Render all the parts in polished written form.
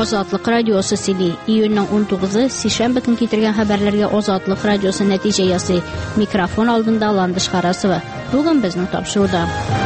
Ozodlik radiosi sili iyunning 19-i seshanba kun keltirgan xabarlarga Ozodlik radiosi natijasi mikrofon oldinda Landish Qarasova. Bugun bizning topshiruvda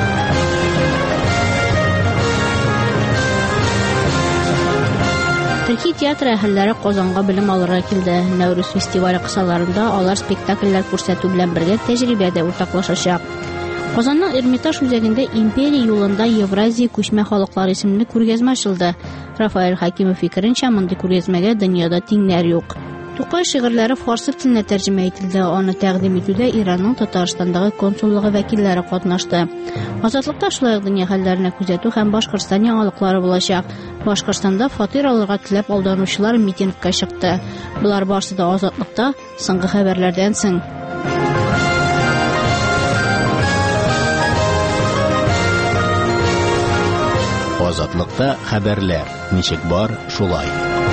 Türkiye teatr ahillari Qozonga bilim olishga keldi. Navruz festivali qissalarında ular spektakllar ko'rsatuv bilan birga tajribada o'rtoqlashacak. Qozonning Ermitaj muzeyida Imperiya yo'lida Yevraziya ko'chma xalqlar ismli ko'rgazma ochildi. Rafael Hakimov fikrincha, bunday ko'rgazmaga dunyoda tenglar yo'q. To'qay shi'rlari fors tiline tarjima etildi. Uni taqdim etuvda Iranning Tataristondagi konsulligi vakillari qatnashdi. Ozodlikda shular dunyo hallarini kuzatuv ham Boshqirdiston yangiliklari bo'lacak. Boshqirdistonda fatir olishga tilab aldanuvchilar mitingga chiqdi. Bular boshida ozodlikda so'nggi xabarlardan so'ng Ozodlikda xabarlar nechik bor shulay.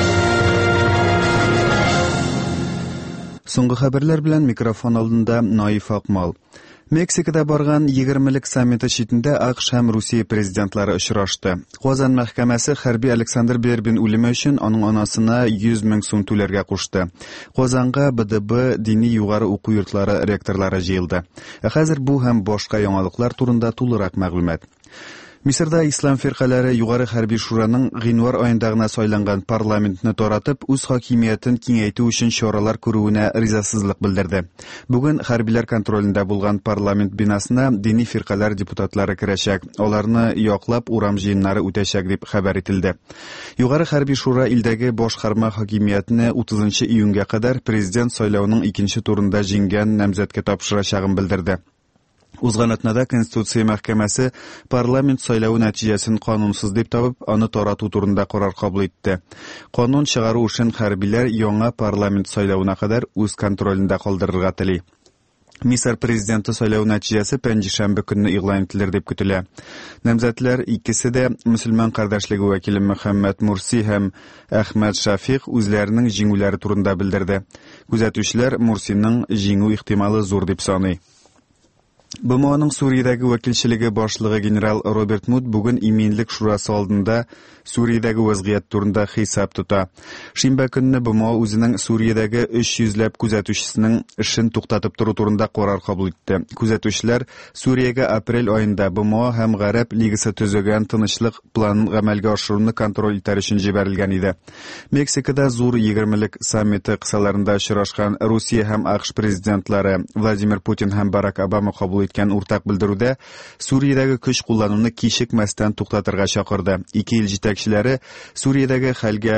So'nggi xabarlar bilan mikrofon oldinda Noif Oqmol. Meksikada borgan 20lik sammiti chetida AQSh ham Rossiya prezidentlari uchrashdi. Qozon mahkamasi harbiy Aleksandr Berbin o'limi uchun uning onasini 100 ming so'm to'larga qo'shdi. Qozonga BDB diniy yuqori o'quv yurtlari rektorlari yig'ildi. Hozir bu ham boshqa yangiliklar turida to'liq ma'lumot. Misrda islom firqalari yuqori harbiy shuroning g'invar oyindagina saylangan parlamentni to'ratib, o'z hokimiyatini kengaytirish uchun choralar ko'ruvina rizasizlik bildirdi. Bugun harbiylar kontrolida bo'lgan parlament binosina diniy firqalar deputatlari kirashak, ularni yoqlab uram jiyinlari o'tashak deb xabar etildi. Yuqori harbiy shuro ildagi boshqarma hokimiyatini 30-iyunga qadar prezident saylovining ikkinchi turida jinggan nomzodga topshirishagini bildirdi. Uzg'anatnada Konstitutsiya mahkamasi parlament saylovi natijasini qonunsiz deb topib, uni toratuv turida qaror qabul etdi. Qonun chiqaruv uchun harbiylar yangi parlament saylovina qadar o'z kontrolida qoldirishga tili. Misr prezidenti saylovi natijasi panshanba kuni e'lon etilar deb kutiladi. Nomzodlar ikkisida musulmon qardoshligi vakili Muhammad Mursi ham Ahmad Shafiq o'zlarining jingulari turida bildirdi. Kuzatuvchilar Mursining jingu ehtimoli zo'r deb sanaydi. BMO'ning Suriyadagi vakilchiligi boshlig'i general Robert Mud bugun Eminlik shurosi oldida Suriyadagi vaziyat turida hisob tutdi. Shanba kuni BMO o'zining Suriyadagi 300 lab kuzatuvchisining ishini to'xtatib turish turida qaror qabul etdi. Kuzatuvchilar Suriyaga aprel oyida BMO ham G'arb ligasi tuzilgan tinchlik planini amalga oshirishni kontrol etish uchun jibarilgan edi. Meksikada zo'r 20lik sammiti qissalarida uchrashgan Rossiya ham AQSh prezidentlari Vladimir Putin ham Barack Obama qabul etgan o'rtaq bildiruvda Suriyadagi kuch qo'llanuvni kechikmasdan to'xtatishga chaqirdi. Ikki yil yetakchilari Suriyadagi xalga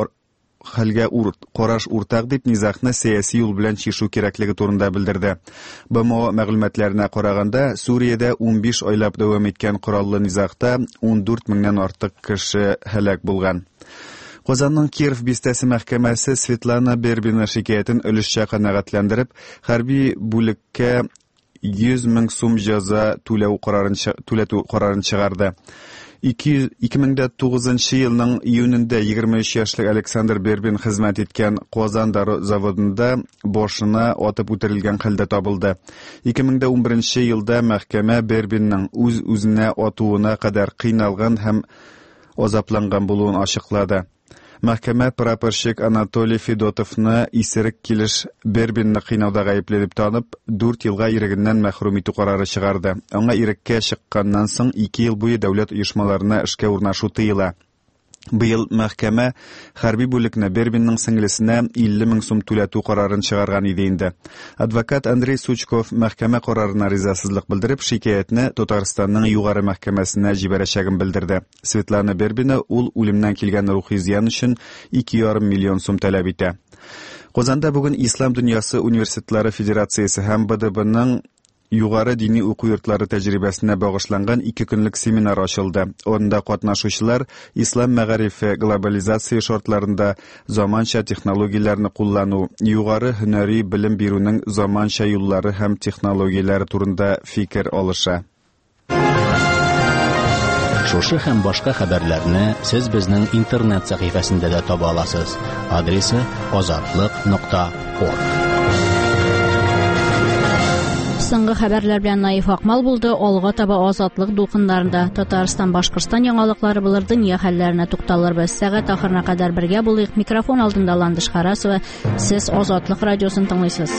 qarash o'rtaq deb nizohni siyosiy yo'l bilan chekish kerakligi to'g'risida bildirdi. BMO ma'lumotlarına qaraganda Suriyada 15 oylab davom etgan qurolli nizohda 14 mingdan ortiq kishi halok bo'lgan. Qozonning Kirov bistasi mahkamasi Svetlana Berbina shikoyatini o'lishcha qanoatlantirib, harbiy bo'likka 100 ming so'm jazo to'lov qarorini chiqardi. 2009-yilning iyunida 23 yoshli Aleksandr Berbin xizmat etgan Qozon zavodida boshini otib o'tirilgan holda topildi. 2011-yilda mahkama Berbinning o'z-o'zini otuvuna qadar qiynalgan ham azoblangan bo'lganini ochiqladi. Mahkama praporshik Anatoliy Fedotovni isirik kelish Berbinni qiynavda aybli deb tanib, 4 yilga irigidan mahrum etib qarori chiqardi. Unga irikka chiqqandan so'ng 2 yil bo'yi davlat uyushmalarini ishga o'rnashu tiyiladi. Bu yil mahkama harbiy bo'likni Berbinning singlisine 50 ming so'm to'latuv qarorini chiqargan edi endi. Advokat Andrey Suchkov mahkama qarorina rizasizlik bildirib, shikoyatni Tataristonning yuqori mahkamasina jibarashagini bildirdi. Svetlana Berbina o'limdan kelgan ruhiy ziyon uchun 2,5 million so'm talab etdi. Qozonda bugun Islom dunyosi universitetlari federatsiyasi ham BDBning yuqori diniy o'quv yurtlari tajribasine bag'ishlangan 2 kunlik seminar ochildi. Unda qatnashuvchilar islom mag'arifi globalizatsiya shortlarida zamoncha texnologiyalarni qo'llanuv, yuqori hunariy bilim beruvning zamoncha yo'llari ham texnologiyalari turida fikr olishi. Шушы һәм башка хәбәрләрне сез безнең интернет сәхифәсендә дә таба аласыз. Адресы ozodlik.org. Соңгы хәбәрләр белән Наиф Акмал булды. Алга таба азатлык дулкыннарында Татарстан, Башкортстан яңалыклары булыр, дөнья хәлләренә тукталырбыз. Сәгать ахырына кадәр бергә булыйк. Микрофон алдында Ландыш Харасова. Сез Азатлык радиосын тыңлыйсыз.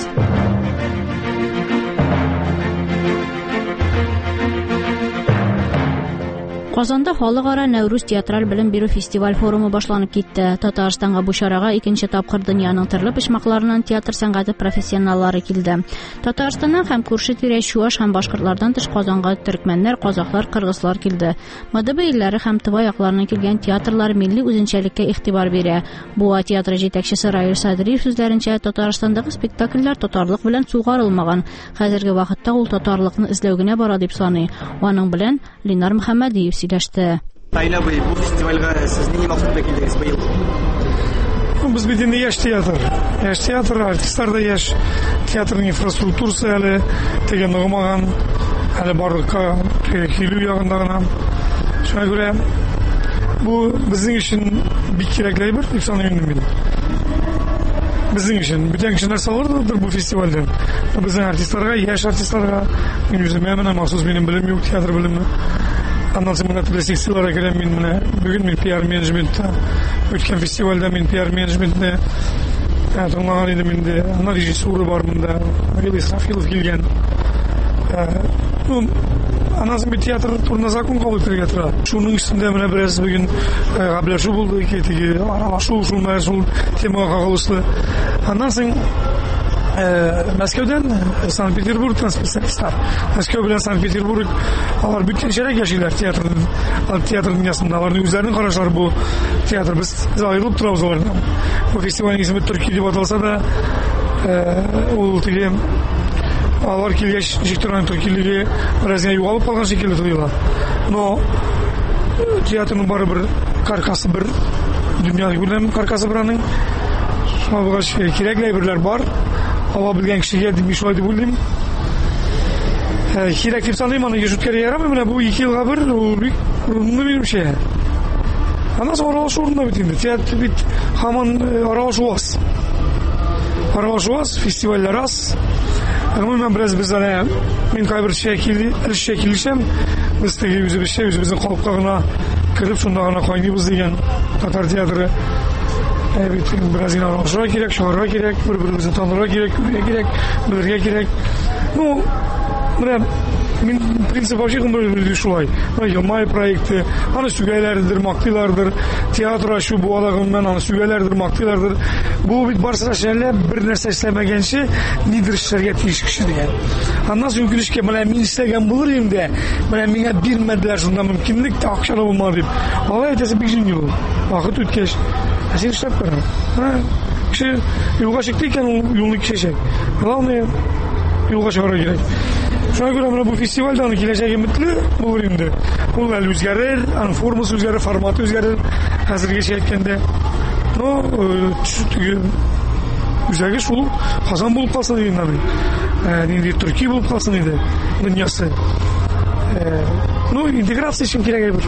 Казанда халыкара Нәүрүз театраль белем бирү фестиваль форумы башланып китте. Татарстанга бу чарага икенче тапкыр дөньяның төрле почмакларыннан театр сәнгате профессионаллары килде. Татарстаннан һәм күрше-тирә чуаш һәм башкортлардан тыш Казанга төркмәннәр, казаклар, кыргызлар килде. МДБ илләре һәм Тыва якларыннан килгән театрлар милли үзенчәлеккә игътибар бирә. Буа театры җитәкчесе Раил Садриев сүзләренчә, Татарстандагы спектакльләр татарлык белән сугарылмаган. Хәзерге вакытта ул татарлыкны эзләү генә бара дип саный. Аның белән Ленар Мөхәммәдиев сөйләште. Тайна бу фестивальгә сез нинди максатта килдегез быел? Без бит инде яшь театр. Яшь театр, артистлар да яшь. Театрның инфраструктурасы әле тегән ныгымаган, әле барлыкка килү ягында гына. Шуңа күрә бу безнең өчен бик кирәкле бер дип саныйм мин. Безнең өчен бүтән кешеләр салырдыр бу фестивальдә. Безнең артистларга, яшь артистларга, мин үземә менә махсус минем белем юк, театр белеме. Аннан соң менә төрле секцияларга керәм мин менә. Бүген мин пиар менеджментта, үткән фестивальдә мин пиар менеджментны тыңлаган идем инде. Аннан режиссура бар монда. Мария Исрафилов килгән. Аннан соң театр турында закон кабул итәргә тора. Шуның өстендә менә бераз бүген гәпләшү булды, теге аралашу шул темага кагылышлы. Аннан соң Мәскәүдән Санкт-Петербургтан специалистлар. Мәскәү белән Санкт-Петербург алар бүтәнчәрәк яшиләр театр дөньясында. Аларның үзләренең карашлары бу театр. Без аерылып торабыз алардан. Бу фестивальнең исеме Төркия дип аталса да, ул теге алар килгәч җиктөргән төркилеге бераз югалып калган шикелле тоела. Но театрның барыбер каркасы бер, дөнья күләм каркасы бер аның. Шуңа кирәкле әйберләр бар. Ала белгән кешегә дип шулай дип уйлыйм. Кирәк дип саныйм, аны яшүткәргә ярамый. Менә бу 2 елга бер ул бик урынлы минемчә. Аннан соң аралашу урынында бит инде. Театр бит һаман аралашу аз, фестивальләр аз. Гомумән бераз без аны мин кайбер шәкиллешәм. Без теге үзебезнең халыкка гына кереп шунда гына кайныйбыз дигән татар театры. Evet, biraz yine aralışa gerek, şarkıya gerek, birbirimizi tanırga gerek, bilirge gerek. Ну, мен принцип açığım böyle şulay. Yılmay proyekti, hani sügeylerdir, maktiylardır, tiyatro şu bu alağım ben hani sügeylerdir, maktiylardır. Bu bir barsa şeylerle bir nerse işlemegençi nidir işlerge tiyiş kişi diyen. Nasıl mümkün iş ki ben istegen bulurum de, ben mine bilmediler şundan mümkünlük de akşam olmalı deyip. Allah ötesi bir gün yolu, vakit ütkeş. Sen işlep verin. Kişi yolga çıktıyken yolunu kişecek. Almayın, yolga çıkara gerek. Şuna göre менә бу фестивальдә аны киләчәге үмитле булыр инде. Ул әле үзгәрер, аның формасы үзгәрер, форматы үзгәрер. Хәзергечә әйткәндә, но үзәге шул Казан булып калсын диген аны. Инде Төркия булып калсын иде дөньясы. Ну, интеграция өчен кирәк әйбер.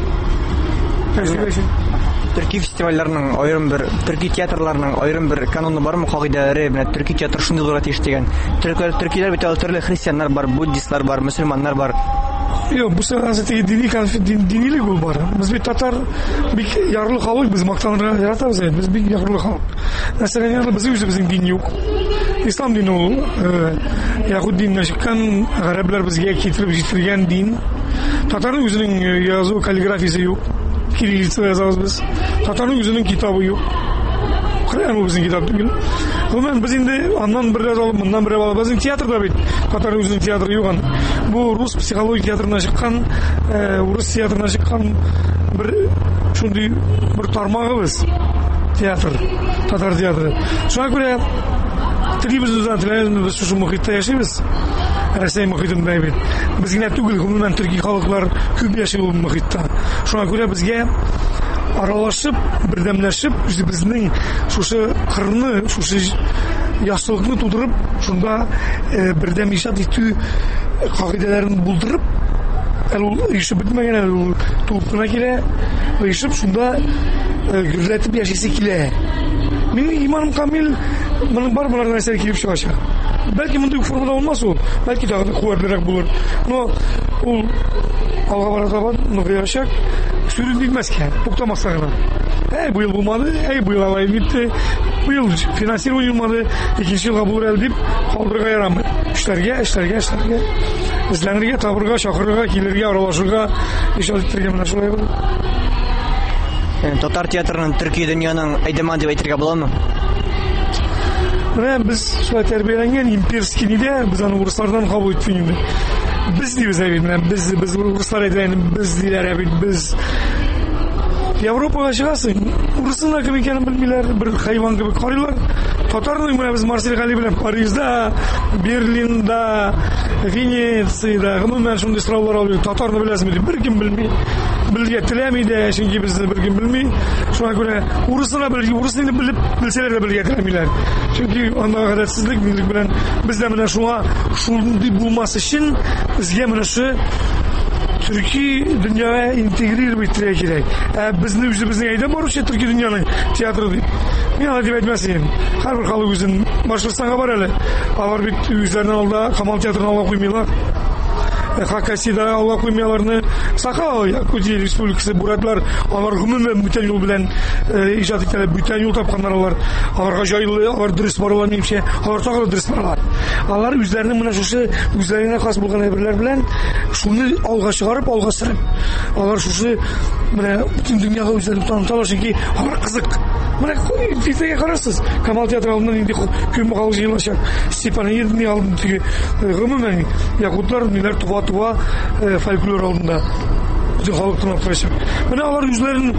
Төрки фестивальләренең аерым бер, төрки театрларының аерым бер кануны бармы, кагыйдәләре, менә төрки театр шундый булырга тиеш дигән. Төркиләр бит төрле христианнар бар, буддистлар бар, мөселманнар бар. Юк, бу сәгате динилек ул бар. Без бит татар бик ярлы халык, без мактанырга яратабыз, без бик ярлы халык. Мәсәлән, без үзебезнең дин юк. Ислам дине ул, яһуд диненнән чыккан, гарәбләр безгә китереп җитергән дин. Татарның үзенең язу каллиграфиясе юк. Кириллица язабыз без. Татарның үзенең китабы юк. Кыран үзенең китабы түгел. Гомумән без инде аннан бераз алып, моннан бераз алып, безнең театрда бит Татарның үзенең театры юк. Бу рус психология театрына чыккан, урыс театрына чыккан бер шундый бер тармагыбыз. Театр, татар театры. Шуңа күрә телебез шушы мохитта яшибез. Рәсәй мохитында бит. Без генә түгел, гомумән төрки халыклар күп яши ул мохитта. Шуңа күрә безгә аралашып, бердәмләшеп, безнең шушы кырны, шушы ясылыкны тудырып, шунда бердәм иҗат итү кагыйдәләрен булдырып, ул ишеп бетмәгән, ул тулып кына килә, ишеп шунда гүрләтеп яшисе килә. Минем иманым камил, моның бар булардан әсәр килеп чыгачак. Бәлки мондай формада булмас ул, бәлки тагы куәтлерәк булыр. Но ул алга бара табан ныгыячак, сүрен димәскә, туктамаска гына. Быел булмады, быел алай битте. Быел финансирование булмады, икенче елга булыр әле дип калдырырга ярамый. Эшләргә. Эзләнергә, табырга, чакырырга, килергә, аралашырга, иҗат итәргә менә шулай булды. Татар театрының Төрки дөньяның әйдәман дип әйтергә буламы? Менә без шулай тәрбияләнгән имперский нидә, без аны урыслардан кабул иттек инде. Без дибез менә без урыслар әйтәләр, без диләр бит, без Европага чыгасың, урысына кем икәнен белмиләр, бер хайван кебек карыйлар. Татарның менә без Марсель Гали белән Парижда, Берлинда, Венециядә, гомумән шундый сораулар алып, татарны беләсезме дип беркем белми. Белгә теләми дә, чөнки безне беркем белми. Шуңа күрә урысына урысны белеп белсәләр дә белгә теләмиләр. Чөнки анда гадәтсезлек белән бездә менә шуңа шундый булмас өчен безгә менә шу Türkiye dünyaya integrir ettirmeye gerek. Bizning o'zimizning ayda boruvchi Türkiye dünyanın teatrı deyip. Men ana deb aytmasayım. Har bir xalq o'zin Bashqirdistonga bor әле. Алар бит үзләреннән алда Камал театрын ала куймыйлар. Хакасида ала куймыйларны. Саха Якутия Республикасы буратлар алар гомумән бүтән юл белән иҗат итәләр, бүтән юл тапканнар алар. Аларга җайлы, алар дөрес баралар немчә, алар тагы дөрес баралар. Алар үзләренең менә шушы үзләренә хас булган әйберләр белән шуны алга чыгарып, алга сөреп, алар шушы менә бүтән дөньяга үзләрен таныталар, чөнки алар кызык. Менә физикага карарсыз, Камал театры алдында инде күп халык җыелачак. Степаниевны алдында теге гомумән якутлар ниләр туба фольклор алдында бүтән халык тыңлап торачак. Менә алар үзләрен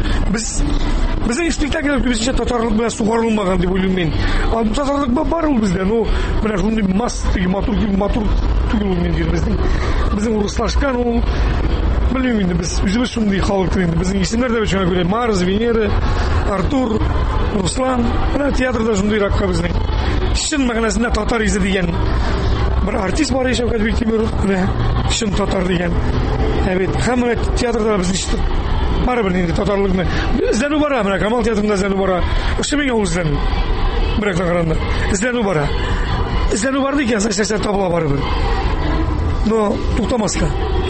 безнең спектакльләр күбесенчә татарлык белән сугарылмаган дип уйлыйм мин. Татарлык бар ул бездә, но менә шундый матур түгел ул минем безнең урыслашкан ул белмим инде без үзебез шундый халык инде. Безнең исемнәр дә шуңа күрә Марс, Венера, Артур, Руслан. Менә театрда шундыйракка безнең чын мәгънәсендә татар изе дигән bir артист бар Шәүкәт Биктимеров, менә чын татар дигән. Һәм менә театрда без ништә барыбер инде татарлыкны эзләнү бара, менә Камал театрында эзләнү бара. Ошо миңа ул эзләнү. Бирәк тагыранда. Эзләнү бара. Эзләнү бар дигән сәсәр табыла барыбер. Но туктамаска.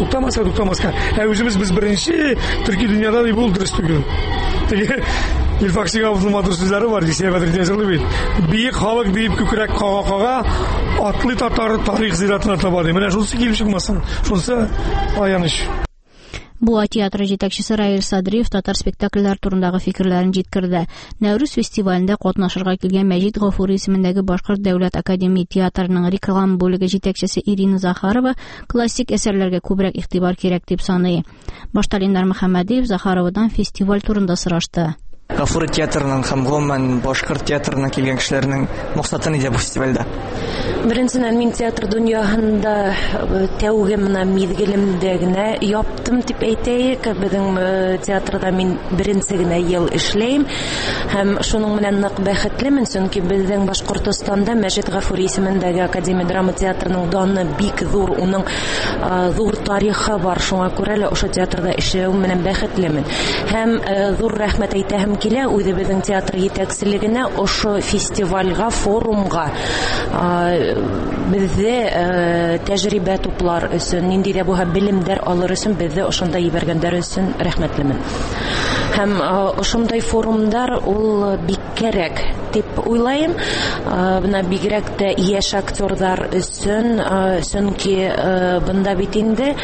Үзебез без беренче Төрки дөньяда дип ул дөрес түгел. Теге Илфакшига матур сүзләре бар, дисә бәдер язылып бит. Биек халык дип күкрәк кага атлый татар тарих зиратына табады. Менә шунысы килеп чыкмасын. Шунысы аяныч. Буа театры җитәкчесе Раил Садриев татар спектакльләр турындагы фикерләрен җиткерде. Нәүрүз фестивалендә катнашырга килгән Мәҗит Гафури исемендәге Башкорт дәүләт академия театрының реклам бүлеге җитәкчесе Ирина Захарова классик әсәрләргә күбрәк игътибар кирәк дип саный. Башта Ленар Мөхәммәдиев Захаровадан фестиваль турында сорашты. Гафури театрының һәм гомумән Башкорт театрына килгән кешеләрнең максаты нидә бу фестивальдә? Беренчедән мин театр дөньяһында тәүге менә мизгелемдә генә яптым дип әйтәйек. Безнең театрда мин беренче генә ел эшләйм һәм шуның белән нык бәхетлемен, чөнки безнең Башкортстанда Мәҗит Гафури исемендәге Академия драма театрының даны бик зур, уның зур тарихы бар. Шуңа күрә лә ошо театрда эшләү менән бәхетлемен. Һәм зур рәхмәт әйтәм килә үзебезнең театр җитәкчелегенә ошо фестивальгә, форумга бездә тәҗрибә туплар өчен, нинди дә булса белемдәр алыр өчен бездә ошонда ибәргәннәр өчен рәхмәтлемен. Һәм ошондай форумдар ул бик кирәк дип уйлыйм. Бuna бигрәк тә яшь актерлар өчен, чөнки бында бит инде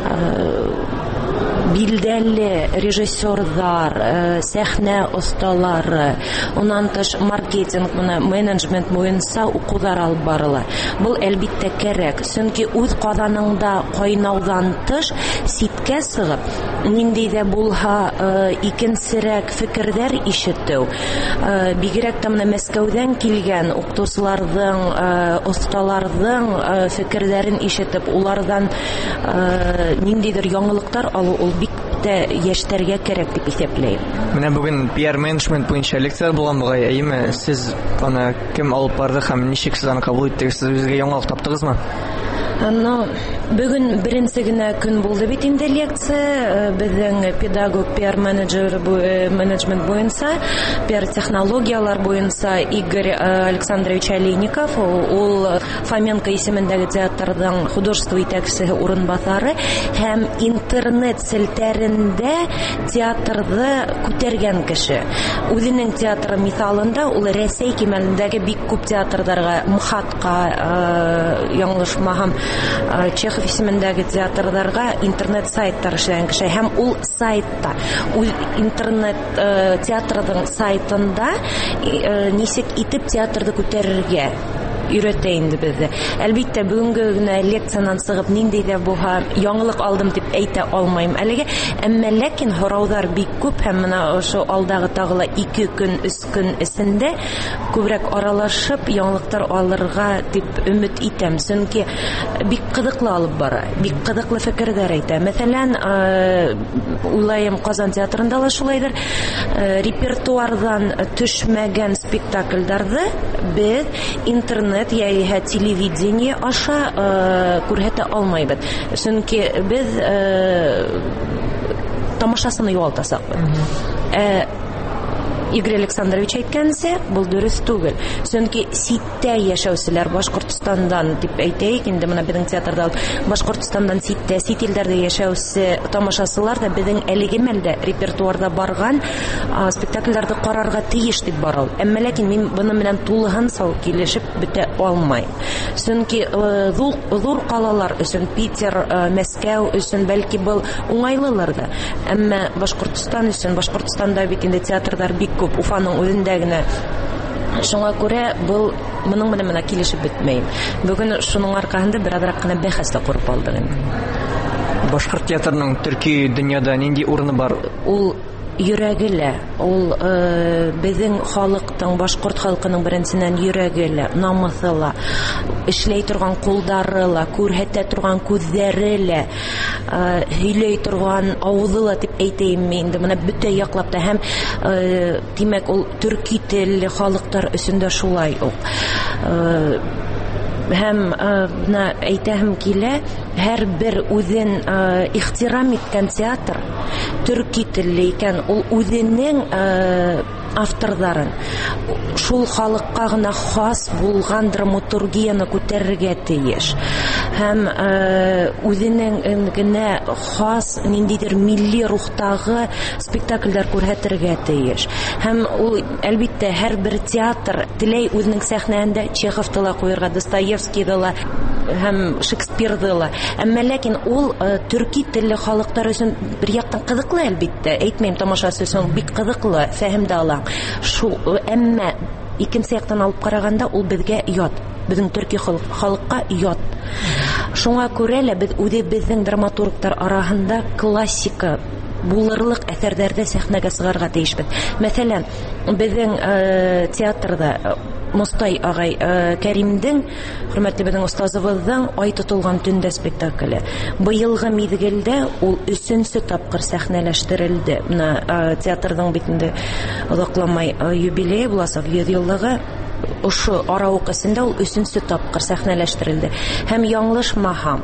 билдәле режиссерлар, сәхнә осталары, уннан тыш маркетинг, менеджмент буенча укулар алып барыла. Бу әлбиттә кирәк, чөнки үз казаныңда кайнаудан тыш ситкә сыгып, нинди дә булса икенчерәк фикерләр ишетү. Бигрәк тә менә Мәскәүдән килгән укытучыларның, осталарның фикерләрен ишетеп, улардан ниндидер яңалыктар алу ул бик тә яшьтәргә кирәк дип исәпләйм. Менә бүген PR менеджмент буенча лекция булган бугай, әйеме? Сез аны кем алып барды һәм ничек сез аны кабул иттегез? Сез үзегә яңалык таптыгызмы? Бүген беренче генә көн булды бит инде лекция. Безнең педагог менеджмент буенча, пиар технологиялар буенча Игорь Александрович Олейников, ул Фоменко исемендәге театрның художество итәкчесе урынбасары һәм интернет селтәрендә театрны күтәргән кеше. Үзенең театры мисалында ул Рәсәй кимәлендәге бик күп театрларга, МХАТка, яңлышмагам, Чехов исемендәге театрларга интернет сайттар эшләгән кеше һәм ул сайтта, ул интернет театрның сайтында ничек итеп театрды күтәрергә өйрәтә инде безне. Әлбәттә, бүгенге генә лекциянан сыгып нинди дә булса яңалык алдым дип әйтә алмыйм әлегә, әмма ләкин һораудар бик күп һәм менә ошо алдагы тагыла 2 көн, 3 көн эсендә күбрәк аралашып яңалыктар алырга дип өмет итәм. Чөнки бик кызыклы алып бара, бик кызыклы фикерләр әйтә. Мәсәлән, уйлайм, Казан театрында ла шулайдыр. Репертуардан төшмәгән спектакльләрне без интернет яисә телевидение аша күрһәтә алмайбыз. Чөнки без тамашасын югалтасак. Игорь Александрович әйткәнсә, бу дөрес түгел. Чөнки ситтә яшәүчеләр Башкортстандан дип әйтәйек, инде менә безнең театрда Башкортстандан ситтә, сит илдәрдә яшәүче тамашачылар да безнең әлеге мәлдә репертуарда барган спектакльләрне карарга тиеш дип барал. Әмма ләкин мин буны белән тулыгынча килешеп бетә алмыйм. Чөнки зур калалар өчен, Питер, Мәскәү өчен бәлки бу уңайлылар да. Әмма Башкортстан өчен, Башкортстанда бит инде театрдар бик күп, Уфаның үзендә генә. Шуңа күрә бу моның белән килешеп бетмәй. Бүген шуның аркасында беразрак кына бәхәс тә курып алдык инде. Башкорт театрының төрки дөньяда нинди урыны бар? Ул йөрәгелә, ул безнең халыктың, башкорт халкының беренчедән йөрәгелә, намысыла, эшләй торган кулдарыла, күрһәтә торган күзләрелә, һөйләй торган авызыла дип әйтәм инде. Менә бүтән яклап та һәм димәк ул төрки телле халыктар өчен дә шулай ук. Һәм әйтәм килә, һәрбер үзен ихтирам иткән театр төрки телле икән, ул үзенең авторларын шул халыкка гына хас булган драматургияны күтәрергә тиеш. Һәм үзенең генә хас ниндидер милли рухтагы спектакльләр күрһәтергә тиеш. Һәм ул әлбәттә һәрбер театр теләй үзенең сәхнәсендә Чеховты ла куярга, Достоевскийды ла һәм Шекспирды ла. Әмма ләкин ул төрки телле халыктар өчен бер яктан кызыклы, әлбәттә. Әйтмәйм, тамашасы өчен бик кызыклы, фәһемдә ала. Әмма икенче яктан алып караганда ул безгә ят. Безнең төрки халыкка ят. Шуңа күрә лә без үзебезнең драматурглар арасында классика булырлык әсәрләрдә сәхнәгә сыгарга тиешбез. Мәсәлән, безнең театрда Мостай агай Кәримдең, хөрмәтле безнең остазыбызның Ай тотылган төндә спектакле. Быелгы мизгелдә ул 3нче тапкыр сәхнәләштерелде. Менә театрның битендә озакламай юбилей буласы, 100 еллыгы. Ошо араук эсендә ул 3нче тапкыр сәхнәләштерелде. Һәм яңлышмаһам,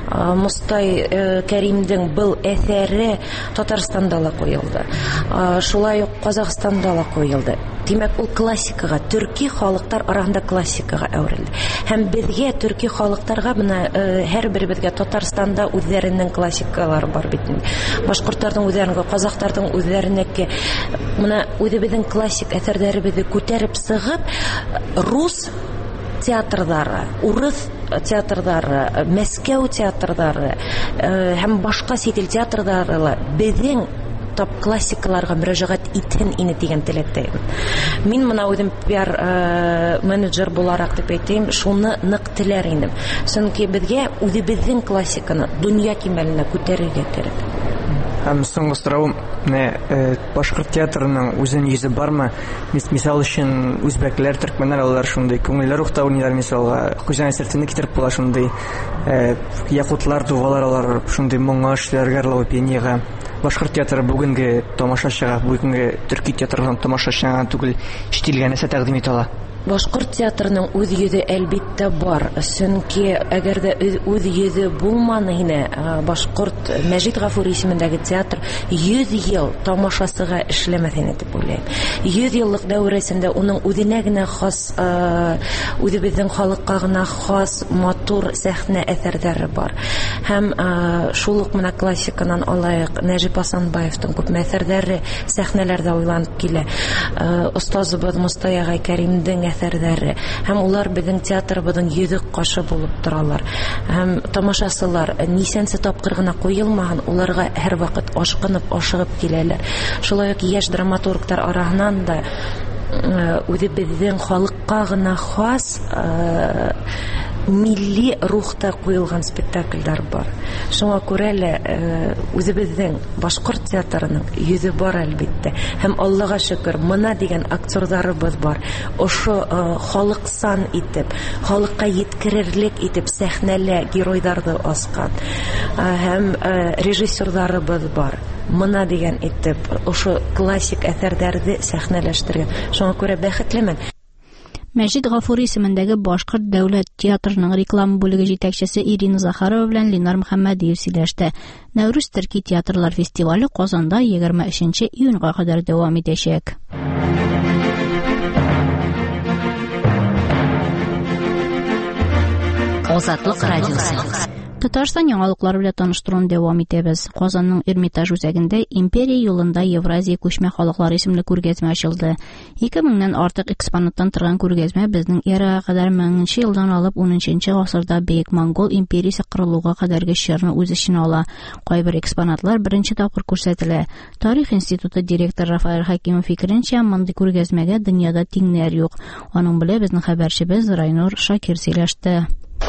Мостай Кәримдең был әсәре Татарстанда ла куелды. Шулай ук Казакъстанда ла куелды. Димәк, ул классикага, төрки халыктар арасында классикага әверелде. Һәм безгә, төрки халыктарга, менә һәрберебезгә Татарстанда үзләренең классикалары бар бит. Башкортларның үзләренең, казактарның үзләренеке. Менә үзебезнең классик әсәрләребезне күтәреп сыгып, рус театрдары, урыс театрдары, Мәскәү театрдары һәм башка сит ил театрдары безнең топ классикаларга мөрәҗәгать итһен ине дигән теләктәйм. Мин моны үзем пиар менеджер буларак дип әйтәм, шуны нык теләр идем. Чөнки безгә үзебезнең классиканы дөнья кимәленә күтәрергә кирәк. Һәм соңгы сорау, башкорт театрының үзен йөзе бармы? Мисал өчен үзбәкләр, төркмәннәр алар шундый күңелләр рухта уйныйлар, мисалга Хуҗа Насретдинне китереп була шундый, якутлар, дугалар алар шундый моңа эшләргә гарлау пенига. Башкорт театры бүгенге тамашачыга, бүгенге төрки театрының тамашачына түгел, чит илгә нәрсә тәкъдим итә ала? Башкорт театрының үз йөзе әлбиттә бар. Чөнки әгәр дә үз йөзе булманы ине, Башкорт Мәҗит Гафури исемендәге театр 100 ел тамашасыга эшләмәс ине дип уйлыйм. 100 еллык дәүрәсендә уның үзенә генә хас, үзебезнең халыкка гына хас матур сәхнә әсәрләре бар. Һәм шул ук менә классиканан алайык, Нәҗип Асанбаевтың күп әсәрләре сәхнәләрдә уйланып килә. Остазыбыз Мустая агай Кәримдең әсәрләре, һәм улар безнең театрыбызның йөзек кашы булып торалар. Һәм тамашасылар нисәнче тапкыр гына куелмаган, уларга һәр вакыт ашкынып, ашыгып киләләр. Шулай ук яшь драматурглар арасыннан да үзебезнең халыкка гына хас милли рухта куелган спектакльләр бар. Шуңа күрә лә үзебезнең Башкорт театрының йөзе бар әлбиттә. Һәм Аллага шөкер, мона дигән актерларыбыз бар. Ошо халыксан итеп, халыкка yetkirерлек итеп сәхнәлә геройларны аскан. Һәм режиссерларыбыз бар. Мона дигән итеп ошо классик әсәрләрне сәхнәләштергән. Шуңа күрә бәхетлемен. Мәҗит Гафури исемендәге Башкорт дәүләт театрының реклама бүлеге җитәкчесе Ирина Захарова белән Ленар Мөхәммәдиев сөйләште. Нәүрүз төрки театрлар фестивале Казанда 23 июньгә кадәр дәвам итәчәк. Азатлык радиосы. Татарстан яңалыклары белән таныштыруны дәвам итәбез. Казанның Эрмитаж үзәгендә Империя юлында Евразия күчмә халыклар исемле күргәзмә ачылды. 2000 артык экспонаттан торган күргәзмә безнең эрага кадәр 1000 елдан алып 10 гасырда Бөек Монгол империясе кырылуга кадәрге чорны үз эченә ала. Кайбер экспонатлар беренче тапкыр күрсәтелә. Тарих институты директоры Рафаэль Хакимов фикеренчә, мондый күргәзмәгә дөньяда тиңнәр юк. Аның белән безнең хәбәрчебез Райнур Шакир сөйләште.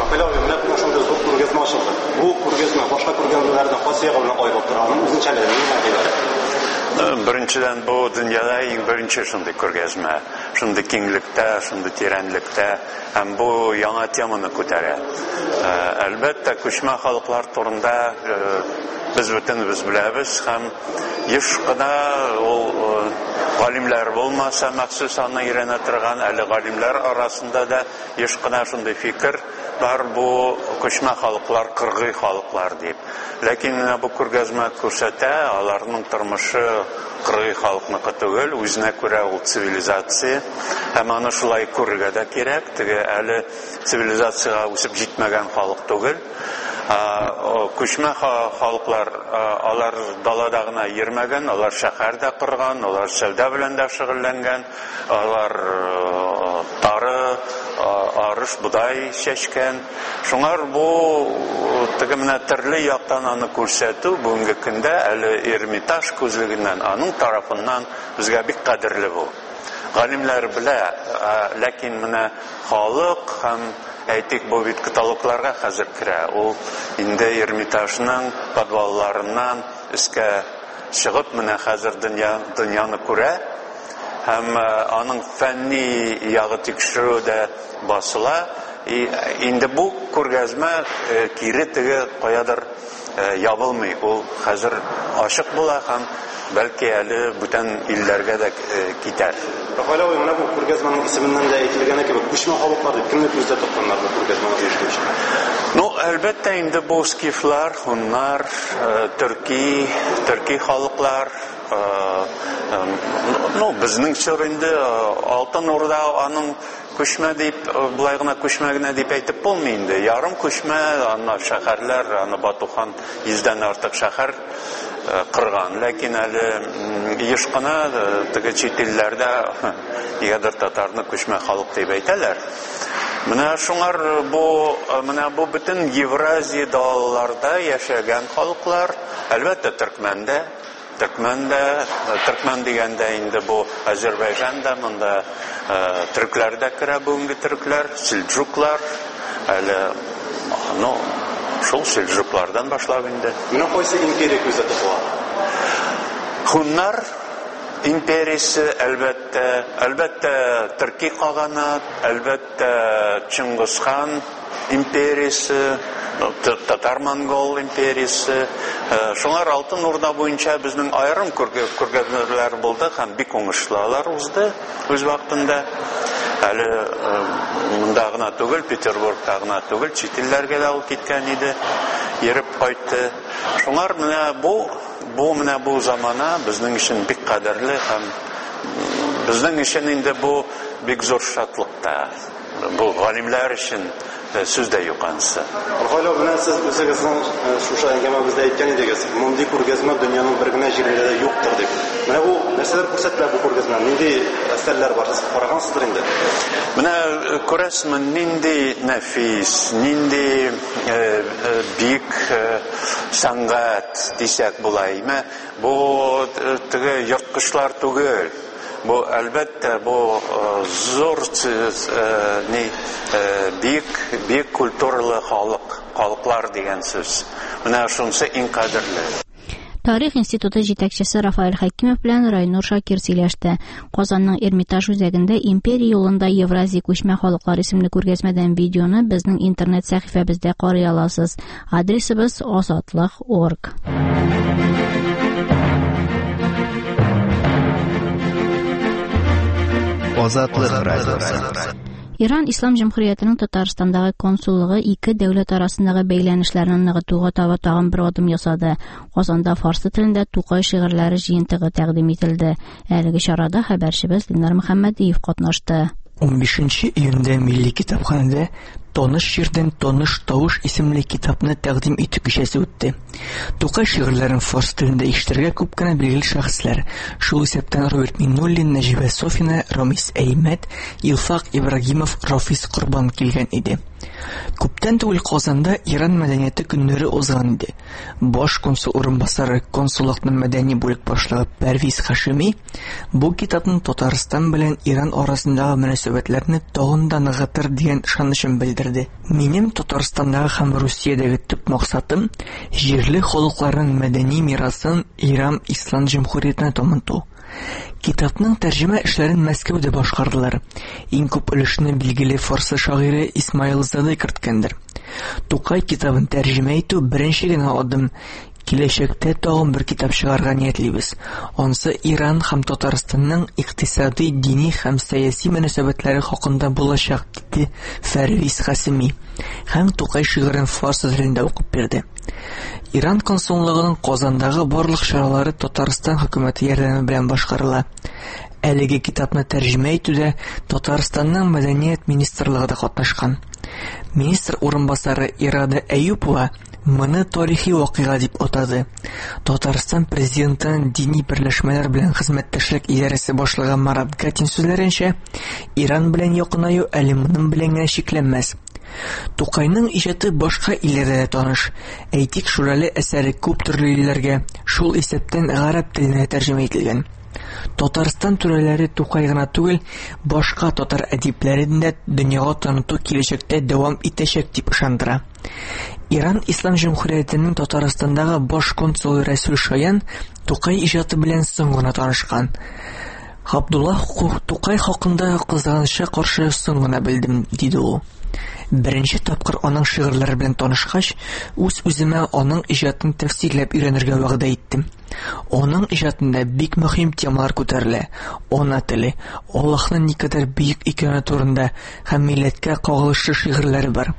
Bu күргәзмә башка күргәзмәләрдән хасыйга белән аерылып торган үзенчәлеге нидә? Беренчедән бу дөньяда иң беренче шундый күргәзмә, шундый киңлектә, шундый тирәнлектә, һәм бу яңа теманы күтәрә. Әлбәттә, күчмә халыклар турында без бөтенебез беләбез, һәм еш кына ул галимләр булмаса, махсус аны өйрәнә торган, әле галимләр арасында да еш кына шундый фикер бар, бу күчмә халыклар кыргый халыклар дип. Ләкин бу күргәзмә күрсәтә, аларның тормышы кыргый халыкныкы түгел, үзенә күрә ул цивилизация, һәм аны шулай күрергә дә кирәк. Теге әле цивилизациягә үсеп җитмәгән халык түгел. Күчмә халыклар, алар далада гына йөрмәгән, алар шәһәрдә корган, алар сәүдә белән дә шөгыльләнгән, алар тары, арыш, будай чәчкән. Шуңар бу теге менә төрле яктан аны күрсәтү бүгенге көндә әле Эрмитаж күзлегеннән, аның тарафыннан безгә бик кадерле бу. Галимләр белә, ләкин менә халык һәм әйтик, бу бит каталогларга хәзер керә. Ул инде Эрмитажның подвалларыннан искә чыгып менә хәзер дөньяны күрә. Һәм аның фәнни ягы тикшерү дә басыла. Инде бу күргәзмә кире теге каядыр ябылмый. Ул хәзер ачык була һәм бәлки әле бүтән илләргә дә китәр. Рафаэль, менә бу күргәзмәнең исеменнән дә әйтелгәне кебек, күчмә халыклар дип кемне күздә тотканнар бу күргәзмәне оештыручылар? Әлбәттә инде бу скифлар, хуннар, төрки халыклар, безнең чор инде Алтын Урда аның күчмә дип, булай гына күчмә генә дип әйтеп булмый инде. Ярым күчмә, аны шәһәрләр, аны Батухан 100дән артык шәһәр кырган. Ләкин әле еш кына теге чит илләрдә ягъдыр татарны күчмә халык дип әйтәләр. Менә шуңар бу бөтен Евразия далаларда яшәгән халыклар, әлбәттә Төркмән дигәндә инде бу Азәрбайҗанда, монда төркләр дә керә, бүгенге төркләр, сельджуклар, әле шул сельджуклардан башлап инде. Менә кайсы империя күздә тотыла? Хуннар империясе, әлбәттә Төрки каганат, әлбәттә Чингисхан империясе, Татар-Монгол империясе. Шуңар Алтын Урда буенча безнең аерым күргәзмәләр булды һәм бик уңышлылар узды үз вакытында. Әле монда гына түгел, Петербургта гына түгел, чит илләргә дә ул киткән иде, йөреп кайтты. Шуңар менә бу замана безнең өчен бик кадерле һәм безнең өчен инде бу бик зур шатлыкта. Бу галимләр өчен сүз дә юк анысы. Һәло, менә сез үзегезнең шушы әңгәмәбездә әйткән идегез, мондый күргәзмә дөньяның бер генә җирендә дә юктыр дип. Менә бу нәрсәләр күрсәтелә бу күргәзмә? Нинди әсәрләр бар? Сез карагансыздыр инде. Менә күрәсезме, нинди нәфис, нинди бик сәнгать дисәк булаймы? Бу теге йырткычлар түгел. Бу әлбәттә бу зур бик культуралы халыклар дигән сүз. Менә шунысы иң кадерле. Тарих институты җитәкчесе Рафаэль Хәкимов белән Райнур Шакир сөйләште. Казанның Эрмитаж үзәгендә Империя юлында Евразия күчмә халыклар исемле күргәзмәдән видеоны безнең интернет сәхифәбездә карый аласыз. Адресыбыз azatlıq.org. Азатлык радиосы. Иран Ислам Җөмһүриятенең Татарстандагы консуллыгы ике дәүләт арасындагы бәйләнешләрне ныгытуга таба тагын бер адым ясады. Казанда фарсы телендә Тукай шигырьләре җыентыгы тәкъдим ителде. Әлеге чарада хәбәрчебез Линар Мөхәммәдиев катнашты. 15 июньдә Милли китапханәдә Тоныш җирдән Тоныш тавыш исемле китапны тәкъдим итү кичәсе үтте. Тукай шигырьләрен фарс телендә ишетергә күп кенә билгеле шәхесләр, шул исәптән Роберт Миннуллин, Нәҗибә Софина, Рамис Әймәт, Илфак Ибрагимов, Рафис Корбан килгән иде. Күптән түгел Казанда Иран мәдәнияте көннәре узган иде. Баш консул урынбасары, консуллыкның мәдәни бүлек башлыгы Пәрвиз Хашими бу китапның Татарстан белән Иран арасындагы мөнәсәбәтләрне тагын да ныгытыр дигән ышанычын белдерде. Минем Татарстандагы һәм Русиядәге төп максатым җирле халыкларның мәдәни мирасын Иран Ислам Җөмһүриятенә таныту. Китапның тәрҗемә эшләрен Мәскәүдә башкардылар. Иң күп өлешне билгеле фарсы шагыйре Исмаил Задай керткәндер. Тукай китабын тәрҗемә итү беренче генә адым. Киләчәктә тагын бер китап чыгарга ниятлибез. Анысы Иран һәм Татарстанның икътисади, дини һәм сәяси мөнәсәбәтләре хакында булачак, диде Фәрвиз Хасими. Һәм Тукай шигырен фарс телендә укып бирде. Иран консуллыгының Казандагы барлык чаралары Татарстан хөкүмәте ярдәме белән башкарыла. Әлеге китапны тәрҗемә итүдә Татарстанның мәдәният министрлыгы да катнашкан. Министр урынбасары Ирада Әюпова моны тарихи вакыйга дип атады. Татарстан президентының дини берләшмәләр белән хезмәттәшлек идарәсе башлыгы Марат Гатин сүзләренчә, Иран белән якынаю әле моның белән генә шикләнмәс. Тукайның иҗаты башка илләрдә дә таныш. Әйтик, Шүрәле әсәре күп төрле илләргә, шул исәптән гарәп теленә тәрҗемә ителгән. Татарстан түрәләре Тукай гына түгел, башка татар әдипләрен дә дөньяга таныту киләчәктә дәвам итәчәк дип ышандыра. Иран Ислам Җөмһүриятенең Татарстандагы баш консулы Рәсүл Шаян Тукай иҗаты белән соң гына танышкан. Габдулла Тукай хакында кызганычка каршы соң гына белдем, диде ул. Беренче тапкыр аның шигырьләре белән танышкач, үз-үземә аның иҗатын тәфсирләп өйрәнергә вәгъдә иттем. Аның иҗатында бик мөһим темалар күтәрелә. Ана теле, Аллаһның никадәр бөек икәне турында һәм милләткә кагылышлы шигырьләре бар.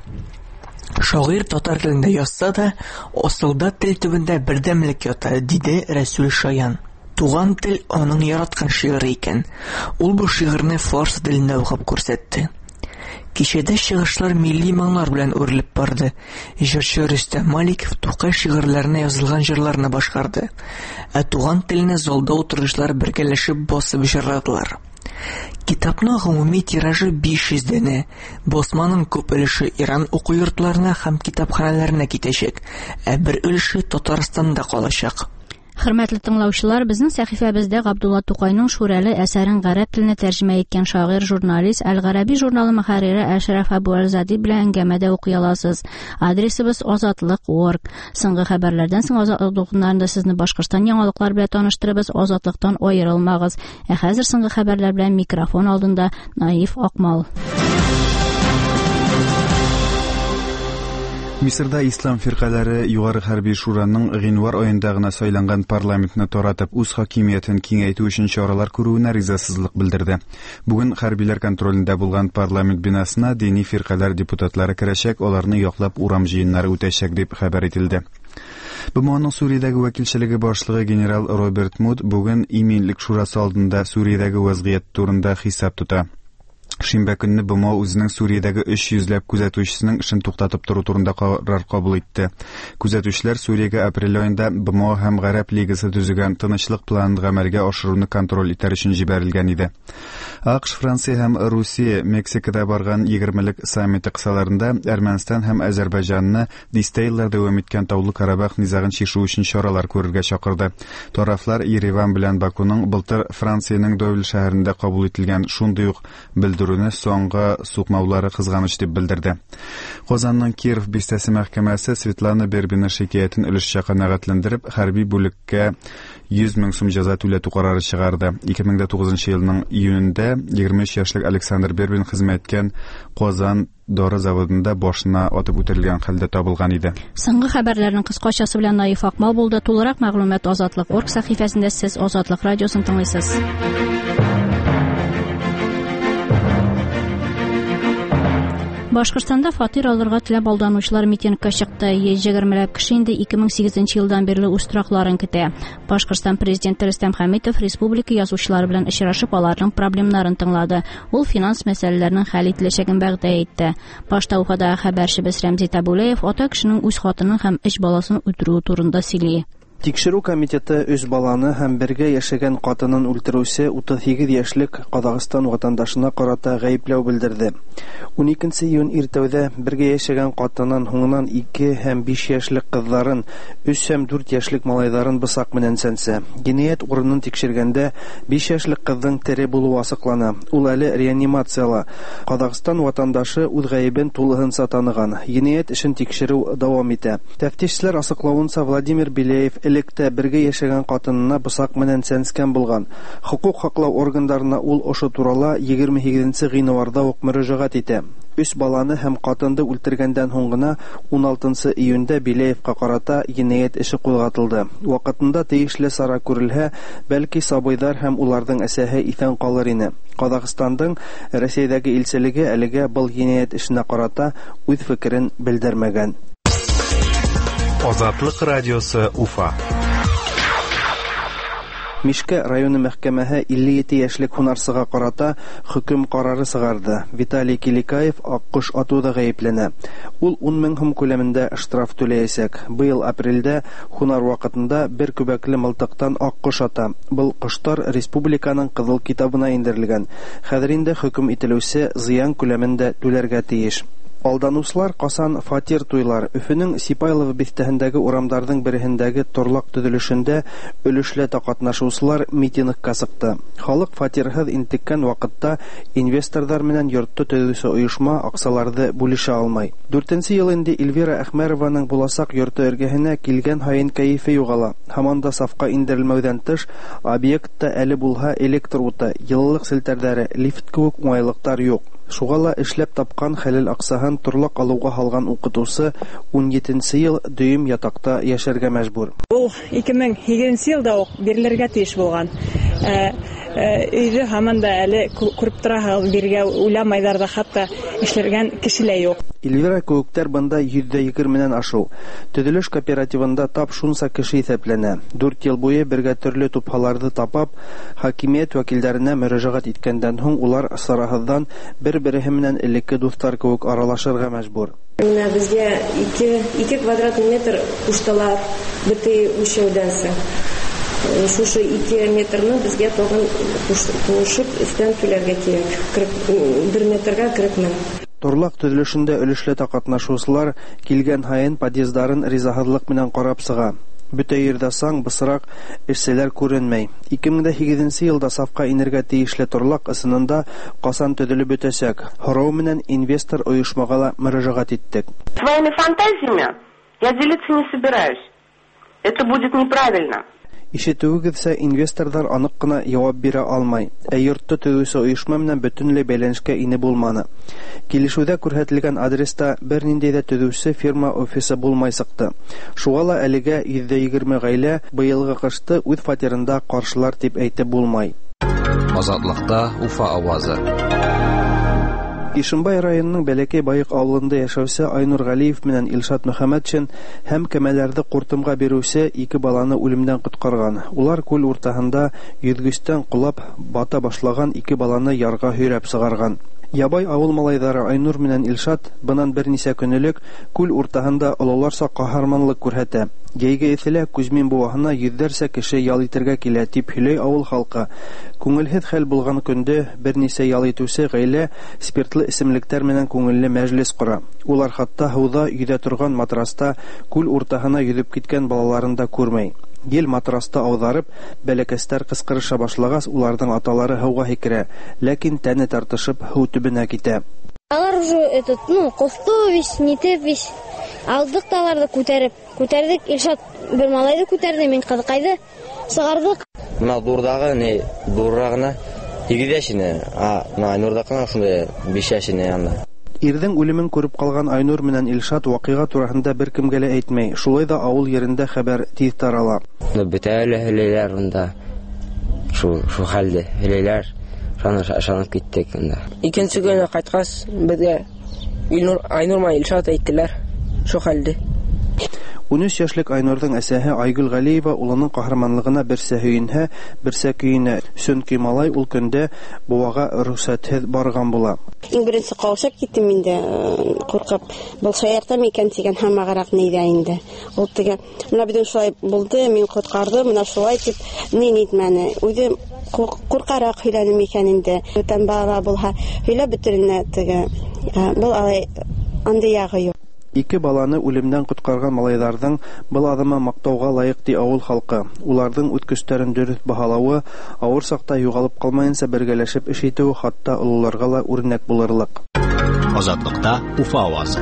Шагыйрь татар телендә язса да, асылда тел төбендә бердәмлек ята, диде Рәсүл Шаян. Туган тел аның яраткан шигыре икән. Ул бу шигырьне фарс телендә укып күрсәтте. Кичәдә чыгышлар милли моңнар белән үрелеп барды. Җырчы Рөстәм Маликов Тукай шигырьләренә язылган җырларны башкарды. Туган теленә залда утырышлар бергәләшеп басып җырладылар. Китапның гомуми тиражы 500 дәнә. Басманың күп өлеше Иран уку йортларына һәм китапханәләренә китәчәк, бер өлеше Татарстанда калачак. Хөрмәтле тыңлаучылар, безнең сәхифәбездә Габдулла Тукайның Шүрәле әсәрен гарәп теленә тәрҗемә иткән шагыйрь, журналист, Әл-Гараби журналы мөхәррире Әшрәф Әбү-Әлзади белән әңгәмәдә укый аласыз. Адресыбыз azatlıq.org. Соңгы хәбәрләрдән соң Азатлык документарында сезне Башкортстан яңалыклар белән таныштырабыз. Азатлыктан аерылмагыз. Хәзер соңгы хәбәрләр белән микрофон алдында Наиф Акмал. Мисырда ислам фиркалары югары хәрби шураның гыйнвар аенда гына сайланган парламентны таратып, үз хакимиятен киңәйтү өчен чаралар күрүенә ризасызлык белдерде. Бүген хәрбиләр контролендә булган парламент бинасына дини фиркалар депутатлары керәчәк, аларны яклап урам җыеннары үтәчәк дип хәбәр ителде. БМОның Суриядәге вәкилчелеге башлыгы генерал Роберт Муд бүген Иминлек шурасы алдында Суриядәге вазгыять турында хисап тота. Шимбә көнне БМО үзенең Суриядәге 300 күзәтүчесенең эшен туктатып тору турында карар кабул итте. Күзәтүчеләр Суриягә апрель аенда БМО һәм Гарәп лигасы төзегән тынычлык планын гамәлгә ашыруны контроль итәр өчен җибәрелгән иде. АКШ, Франция һәм Русия Мексикада барган 20-лек саммиты кысаларында Әрмәнстан һәм Азәрбайҗанны дистәйләр дәвам иткән Таулы Карабах низагын чишү өчен чаралар күрергә чакырды. Тарафлар Ереван белән Бакуның былтыр Франциянең Довель шәһәрендә кабул ителгән шундый ук белдерүне соңгы сукмаулары кызганыч дип белдерде. Казанның Киров бистәсе мәхкәмәсе Светлана Бербина шикаятен өлешчә канәгатьләндереп, хәрби бүлеккә 100 мең сум җәза түләтү карары чыгарды. 2009 елның июнендә 23 яшьлек Александр Бербин хезмәткән Казан дары заводында башына атып үтерелгән хәлдә табылган иде. Соңгы хәбәрләрнең кыскачасы белән Наиф Акмал булды. Тулырак мәгълүмат Азатлык.орг сәхифәсендә сез Азатлык радиосын тыңлыйсыз. Башкортстанда фатир алырга теләп алданучылар митингка чыкты. 120 кеше инде 2008 елдан бирле үз торакларын көтә. Башкортстан президенты Рөстәм Хәмитов республика язучылары белән очрашып, аларның проблемнарын тыңлады. Ул финанс мәсьәләләренең хәл ителәчәген вәгъдә итте. Башта Уфада хәбәрчебез Рәмзи Табулеев ата кешенең үз хатынын һәм 3 баласын үтерүе турында сөйли. Тикшерү комитеты үз баланы һәм бергә яшәгән катынын үлтерүче 38 яшьлек Казакстан ватандашына карата гаепләү белдерде. 12 июнь иртәүдә бергә яшәгән катынын, һуңнан 2 һәм 5 яшьлек кызларын, 3 һәм 4 яшьлек малайларын бысак менән сәнсә. Җинаять урынын тикшергәндә 5 яшьлек кызның тере булуы ачыклана. Ул әле реанимациялы. Казакстан ватандашы үз гаебен тулыгынча таныган. Җинаять эшен тикшерү дәвам итә. Тәфтишләр асыклавынча Владимир Беляев электә бергә яшәгән катынына бысак менән сәнскән булган. Хукук хаклау органнарына ул ошо турала 28 гыйнварда ук мөрәҗәгать итә. Үз баланы һәм катынды үлтергәндән һуң гына 16 июньдә Беляевка карата җинаять эше кузгатылды. Вакытында тиешле сара күрелһә, бәлки сабыйлар һәм уларның әсәһе исән калыр иде. Казакстанның Россиядәге илчелеге әлегә был җинаять эшенә карата үз фикерен белдермәгән. Азатлык радиосы Уфа. Мишкә районы мәхкәмәһе 57 яшьлек һунарчыга карата хөкем карары чыгарды. Виталий Киликаев аккош атуда гаепләнә. Ул 10 мең сум күләмендә штраф түләячәк. Быел апрельдә һунар вакытында бер күбәкле мылтыктан аккош ата. Был коштар республиканың кызыл китабына индерелгән. Хәзер инде хөкем ителүче зыян күләмендә түләргә тиеш. Алданучылар касан фатир туйлар. Өфөнең Сипайлов бистәһендәге урамнарның берендәге торлак төзелешендә өлешле катнашучылар митингка чыкты. Халык фатирһыз интеккән вакытта инвесторлар менән йортты төзүче оешма аксаларды бүлешә алмай. 4нче ел инде Эльвира Әхмәрованың буласак йорты эргәһенә килгән һайын кәефе югала. Һаман да сафка индерелмәүдән тыш, объектта әле булһа электр уты, йыллык селтәрләре, лифт кебек уңайлыктар юк. Шугала эшләп тапкан хәлил аксаһын торлак алуга халган укытучы 17нче ел дөем ятакта яшәргә мәҗбүр. Ул 2020 елда ук бирелергә тиеш булган. Өйдә һаман да әле күреп тора, биргә уйламайлар да, хәтта эшләргән кешеләр юк. Эльвира күктәр бында 120 менән ашу. Төзелеш кооперативында тап шунса кеше исәпләнә. 4 ел буе бергә төрле тупһаларды тапап, хакимият вәкилләренә мөрәҗәгать иткәндән һуң улар сараһыздан бер-береһе менән элекке дуслар кебек аралашырга мәҗбүр. Менә безгә 2 квадрат метр кушталар бите үчәүдән соң. Шушы 2 метрны безгә тагын кушып өстән түләргә кирәк. 1 метрга 40 мең. Торлак төзелешендә өлешле катнашучылар килгән һайын подъездларын ризаһызлык менән карап сыга. Бөтә ердә саң бысрак эшчеләр күренмәй. 2008 елда сафка инергә тиешле торлак ысынында касан төзелеп бетәчәк. Һорау менән инвестор оешмага мөрәҗәгать иттек. Своими фантазиями я делиться не собираюсь. Это будет неправильно. Ишетүегезсә, инвесторлар анык кына җавап бирә алмай, йортты төзүче оешма белән бөтенләй бәйләнешкә инеп булманы. Килешүдә күрһәтелгән адреста бернинди дә төзүче фирма офисы булмай сыкты. Шуңа ла әлегә 120 гаилә быелгы кышты үз фатирында каршылар дип әйтеп булмай. Азатлыкта Уфа авазы. Ишембай районының Бәләкәй Байык авылында яшәүче Айнур Галиев менән Илшат Мөхәммәтшин һәм кәмәләрне куртымга бирүче 2 баланы үлемдән коткарган. Улар күл уртаһында йөзгечтән кулап бата башлаган 2 баланы ярга һөйрәп сыгарган. Ябай авыл малайдары Айнур менән Илшат бынан берничә көнлек күл уртаһында олыларса каһарманлык күрһәтә. Җәйге эҫелә Кузьмин буаһына йөҙҙәрсә кеше ял итәргә килә дип һөйләй авыл халкы. Күңелһеҙ хәл булган көндә берничә ял итүсе гаилә спиртлы эсемлектәр менән күңелле мәҗлес кора. Улар хатта һыуҙа йөҙә торган матраста күл уртаһына йөҙөп киткән балаларын да күрмәй. Ел матраста ауҙарып, бәләкәстәр ҡысҡырыша башлагас, уларҙың аталары һыуға һикерә, ләкин тәне тартышып һыу төбөнә китә. Алар уже ҡоҫто нитеп алдыҡ та аларҙы күтәрҙек. Илшат бер малайҙы күтәрҙе, мин ҡыҙыҡайҙы сығарҙык. Мына ҙурҙағы, ҙуррағына 8 йәшенә, Айнурҙаҡына шундай 5 йәшенә янда. Ирҙең үлемен күреп ҡалған Айнур менән Илшат ваҡиға тураһында бер кемгә лә әйтмәй. Шулай да ауыл ерендә хәбәр тиҙ тарала. Бөтә һөйләйҙәр унда. Шул хәлде һөйләйҙәр. Шанып киттек унда. Икенсе көнө ҡайтҡас, беҙгә Айнур менән Илшат әйттеләр шул хәлде. 13 йәшлек Айнурҙың әсәһе Айгөл Ғәлиева улының ҡаһарманлығына берсә һөйөнһә, берсә көйөнә. Сөнки малай ул көндә быуаға рөхсәтһеҙ барған була. Иң беренсе ҡаушап киттем инде, ҡурҡып. Был шаяртамы икән тигән һәммәғараҡ нейҙә инде. Ул тигән, менә беҙҙең шулай булды, мин ҡотҡарҙым, менә шулай тип ни нитмәне. Үҙе ҡурҡараҡ һөйләнем икән инде. Бүтән бала булһа, һөйләп бөтөрөнә теге. Был андай яғы юҡ. 2 баланы үлемдән ҡотҡарған малайҙарҙың был аҙымы маҡтауға лайыҡ ди ауыл халҡы. Уларҙың үҙ көстәрен дөрөҫ баһалауы, ауыр саҡта юғалып ҡалмайынса бергәләшеп эш итеүе хатта ололарға ла үрнәк булырлыҡ. Азатлыҡта Уфа авазы.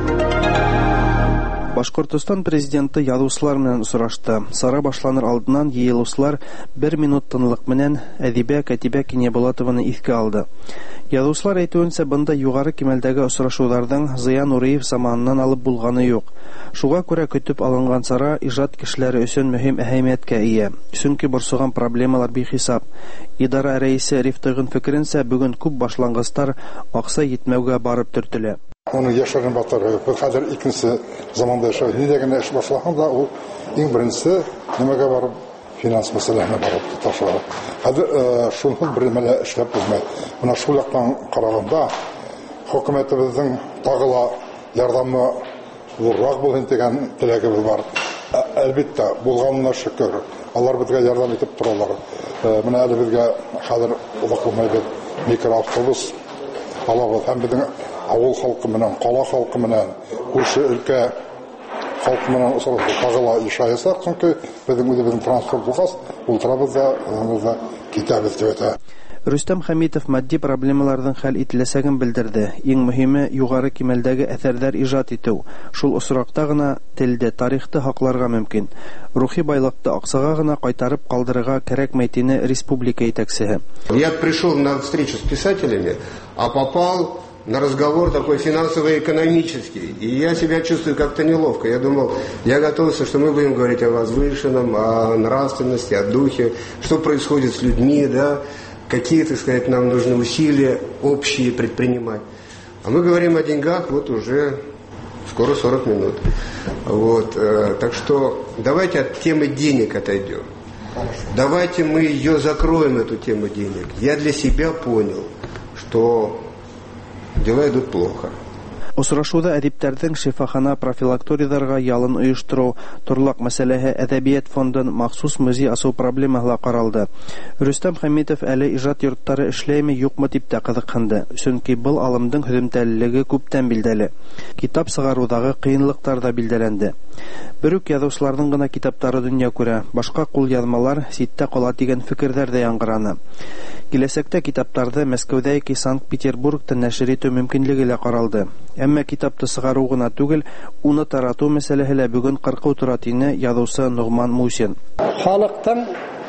Башҡортостан президенты яҙыусылар менән осрашты. Сара башланыр алдынан йыйылыусылар 1 минут тынлыҡ менән әҙибә Кәтибә Кинйәбулатованы иҫкә алды. Яҙыусылар әйтеүенсә, бында юғары кимәлдәге осрашыуҙарҙың Зыя Нуриев заманынан алып булғаны юҡ. Шуға күрә көтөп алынған сара ижад кешеләре өсөн мөһим әһәмиәткә ия. Сөнки борсоған проблемалар бихисап. Идара рәйесе Рифтығын фекеренсә, бөгөн күп башланғыстар аҡса етмәүгә барып төртөлә. Оның яшарын батыры, хәҙер икенсе заманда яшау. Нидәгенә эш башлаһаң да, ул иң беренсе нәмәгә барып, финанс мәсьәләһенә барып ташлана. Хәҙер шунһыҙ бер нәмә эшләп булмай. Бына шул яҡтан ҡарағанда, хөкүмәтебеҙҙең тағы ла ярҙамы ҙурыраҡ булһын тигән теләгебеҙ бар. Әлбиттә, булғанына шөкөр. Алар беҙгә ярҙам итеп торалар. Менә әле беҙгә хәҙер оҙаҡ булмай беҙ микроавтобус алабыҙ һәм беҙҙең ауыл халҡы менән, ҡала халҡы менән, күрше өлкә халҡы менән осрашып тағы ла ишаясаҡ, сөнки беҙҙең үҙебеҙҙең транспорт булғас, ултырабыҙ да китәбеҙ тип әйтә. Рөстәм Хәмитов матди проблемаларҙың хәл ителәсәген белдерҙе. Иң мөһиме юғары кимәлдәге әҫәрҙәр ижад итеү. Шул осраҡта ғына телде, тарихты һаҡларға мөмкин. Рухи байлыҡты аҡсаға ғына ҡайтарып ҡалдырырға кәрәкмәй, тине республика етәксеһе. Я пришел на встречу с писателями, а попал на разговор такой финансово-экономический. И я себя чувствую как-то неловко. Я думал, я готовился, что мы будем говорить о возвышенном, о нравственности, о духе, что происходит с людьми, да, какие, так сказать, нам нужны усилия общие предпринимать. А мы говорим о деньгах вот уже скоро 40 минут. Вот, так что давайте от темы денег отойдем. Давайте мы ее закроем, эту тему денег. Я для себя понял, что дела идут плохо. Осрашыуҙа әҙиптәрҙең шифахана профилакториҙарға ялын ойоштороу, торлаҡ мәсьәләһе, әҙәбиәт фондын махсус музей асыу проблемаһы ла ҡаралды. Рөстәм Хәмитов әле ижад йорттары эшләйме, юҡмы тип тә ҡыҙыҡһынды. Сөнки был алымдың һөҙөмтәлелеге күптән билдәле. Китап сығарыуҙағы ҡыйынлыҡтар да билдәләнде. Бер үк яҙыусыларҙың ғына китаптары донъя күрә, башҡа ҡулъяҙмалар ситтә ҡала тигән фекерҙәр ҙә яңғыраны. Киләсәктә китаптарҙы Мәскәүҙә яки Санкт-Петербургта нәшер итеү мөмкинлеге лә ҡаралды. Әммә китапты сығарыу ғына түгел, уны таратыу мәсьәләһе лә бөгөн ҡырҡыу тора, тине яҙыусы Нуғман Мусин. Халыҡтың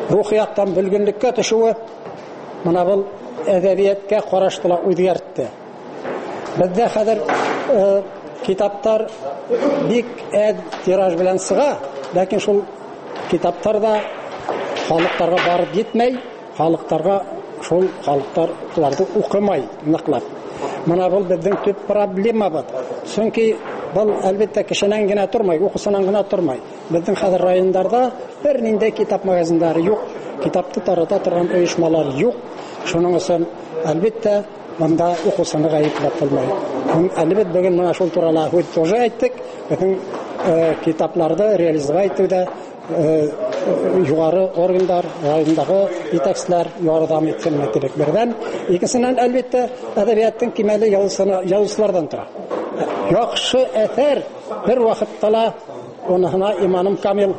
рухияттан бүлгенлеккә төшүе моны бул әдәбиятка караштыла үзгәртте. Бездә хәзер китаптар бик тираж белән сыга, ләкин шул китаптар да халыкларга барып җитмәй, халыкларга шул халыкларды укымай ныклап. Моны бул безнең төп проблемабыз. Чөнки бул әлбәттә кешенән генә тормай, укысыннан гына тормай. Безнең хәзер районнарда бернинди китап магазиннары юк, китапты тарата торган оешмалар юк. Шуның өчен әлбәттә монда укусыны гаепләп булмый. Әлбәттә бүген менә шул турыда тоже әйттек. Безнең китапларды реализовать итүдә югары органнар, райондагы җитәкчеләр ярдәм итсеннәр кирәк. Бердән, икенчедән әлбәттә әдәбияттың кимәле язучылардан тора. Яхшы әсәр бер вакытта онына иманым камил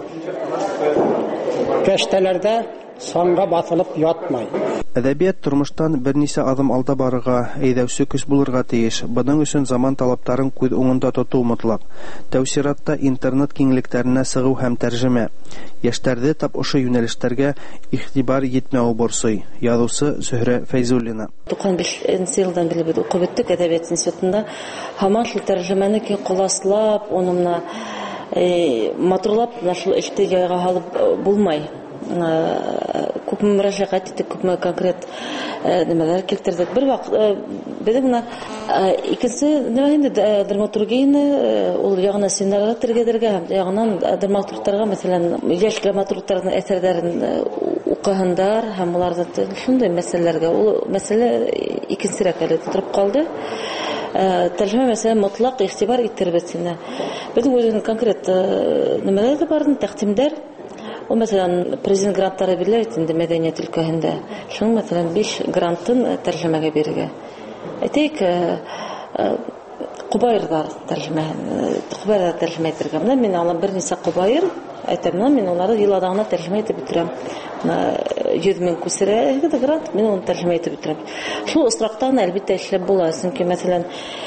кәштәләрдә санга басылып ятмай. Әдәбият тормыштан берничә адым алда барырга, әйдәүче көч булырга тиеш. Буның өчен заман талаптарын күз уңында тоту мотлак. Тәүсиратта интернет киңлекләренә сыгу һәм тәрҗемә. Яшьләрдә тап ошо юнәлештәргә игътибар итмәү борсый. Язучы Зөһрә Фәйзуллина. 95 елдан бери бит укып беттек әдәбият институтында. Һаман шул тәрҗемәне ки куласлап, онымна матурлап, шул ихтиҗага алып булмай. Күпме мөрәҗәгать иттек, күпме конкрет нәмәләр килтердек. Бер вакыт безнең икенче нәмәне драматургияне ул ягына семинарга тергәдергә, ягынан драматургларга, мәсәлән, яшь драматургларның әсәрләрен укыгандар һәм уларда шундый мәсьәләләргә ул мәсьәлә икенчерәк әле торып калды. Тәрҗемә мәсьәлә мотлак игътибар иттербезне. Безнең үзенең конкрет нәмәләр дә бар, тәкъдимдәр. Ул мәсәлән президент грантлары бирелә инде мәдәният өлкәһендә. Шуның мәсәлән 5 грантын тәрҗемәгә бирергә. Әйтик, Кубайырда тәрҗемә итәргә. Менә мин алам берничә Кубайыр, әйтәм, мин аларны ел адагына тәрҗемә итеп бетерәм. 100 мең күсерә грант, мин аны тәрҗемә итеп бетерәм. Шул осрактан әлбәттә эшләп була, чөнки мәсәлән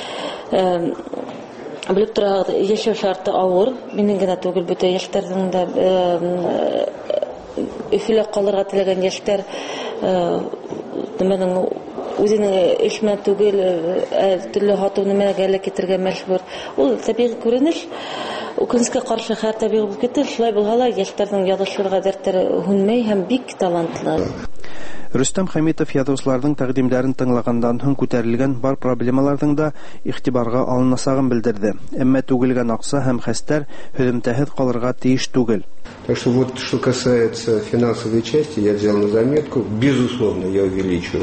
Белеп торагыз, яшәү шарты авыр. Минем генә түгел, бөтен яшьләрнең дә Өфөлә калырга теләгән яшьләр нәмәнең үзенең эшмә түгел, төрле хату нәмәгә китергә мәҗбүр. Ул табигый күренеш. Үкенечкә каршы һәр табигый булып китте. Шулай булганда яшьләрнең язышларга дәртләре һүнмәй һәм бик талантлы. Рөстәм Хәмитов язучыларның тәкъдимнәрен тыңлагандан һәм күтәрелгән бар проблемаларның да игътибарга алынасагын белдерде. Әмма түгелгән акча һәм хәстәр һөдемтәһез калырга тиеш түгел. Так что вот что касается финансовой части, я взял на заметку. Безусловно, я увеличу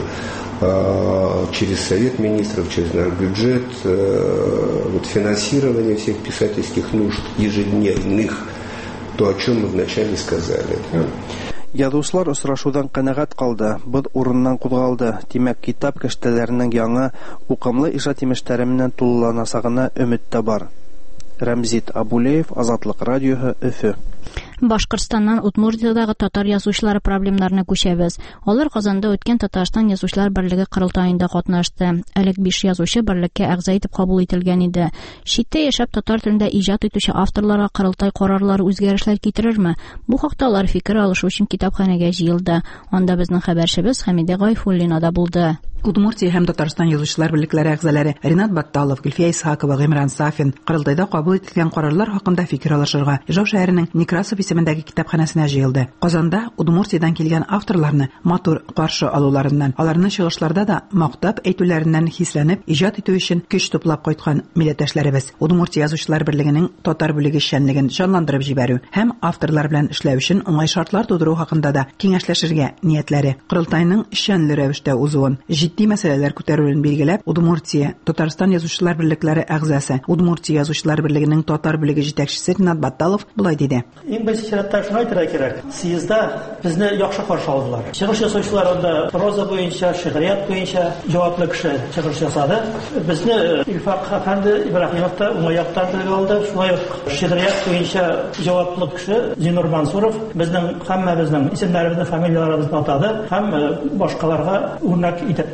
через Совет министров, через наш бюджет вот финансирование всех писательских нужд ежедневных, то, о чем мы вначале сказали. Язучылар очрашудан канәгать калды, бу урыннан кузгалды. Димәк, китап кәштәләренең яңа, укымлы иҗат имештәре менән тулыланасагына өмет тә бар. Рәмзит Абулеев, Азатлык радиоһы, Өфө. Башкортстаннан Удмуртиядагы татар язучылары проблемаларына күчәбез. Алар Казанда үткән Татарстан язучылар берлеге кырылтаенда катнашты. Әлег 5 язучы берлеккә әгъза итеп кабул ителгән иде. Читтә яшәп татар телендә иҗат итүче авторларга кырылтай карарлары үзгәрешләр китерерме? Бу хакта алар фикер алышу өчен китапханәгә җыелды. Анда безнең хәбәрчебез Хәмидә Гайфуллина да булды. Удмуртия һәм Татарстан язучылар берлекләре әгъзалары Ринат Батталов, Гөлфия Исхакова, Гыймран Сафин кырылтайда кабул ителгән карарлар хакында фикер алышырга Ижау шәһәренең Некрасов исемендәге китапханәсенә җыелды. Казанда Удмуртиядан килгән авторларны матур каршы алуларыннан, аларны чыгышларда да мактап әйтүләреннән хисләнеп, иҗат итү өчен көч туплап кайткан милләттәшләребез Удмуртия язучылар берлегенең татар бүлеге эшчәнлеген җанландырып җибәрү һәм авторлар белән эшләү өчен уңай шартлар тудыру хакында да киңәшләшергә ниятләре. Кырылтайның эшчәнле рәвештә узуын, җитди мәсьәләләр күтәрүен билгеләп, Удмуртия Татарстан язучылар берлекләре әгъзасы, Удмуртия язучылар берлегенең татар бүлеге җитәкчесе Ринат Батталов булай диде. Иң беренче чиратта шуны әйтергә кирәк. Съездда безне яхшы каршы алдылар. Чыгыш ясаучылар анда проза буенча, шигърият буенча җаваплы кеше чыгыш ясады. Безне Илфак әфәнде Ибраһимов та уңаяктан телгә алды. Шулай ук шигърият буенча җаваплы кеше Зинур Мансуров безнең һәммәбезнең исемнәребезне, фамилияларыбызны атады һәм башкаларга үрнәк итеп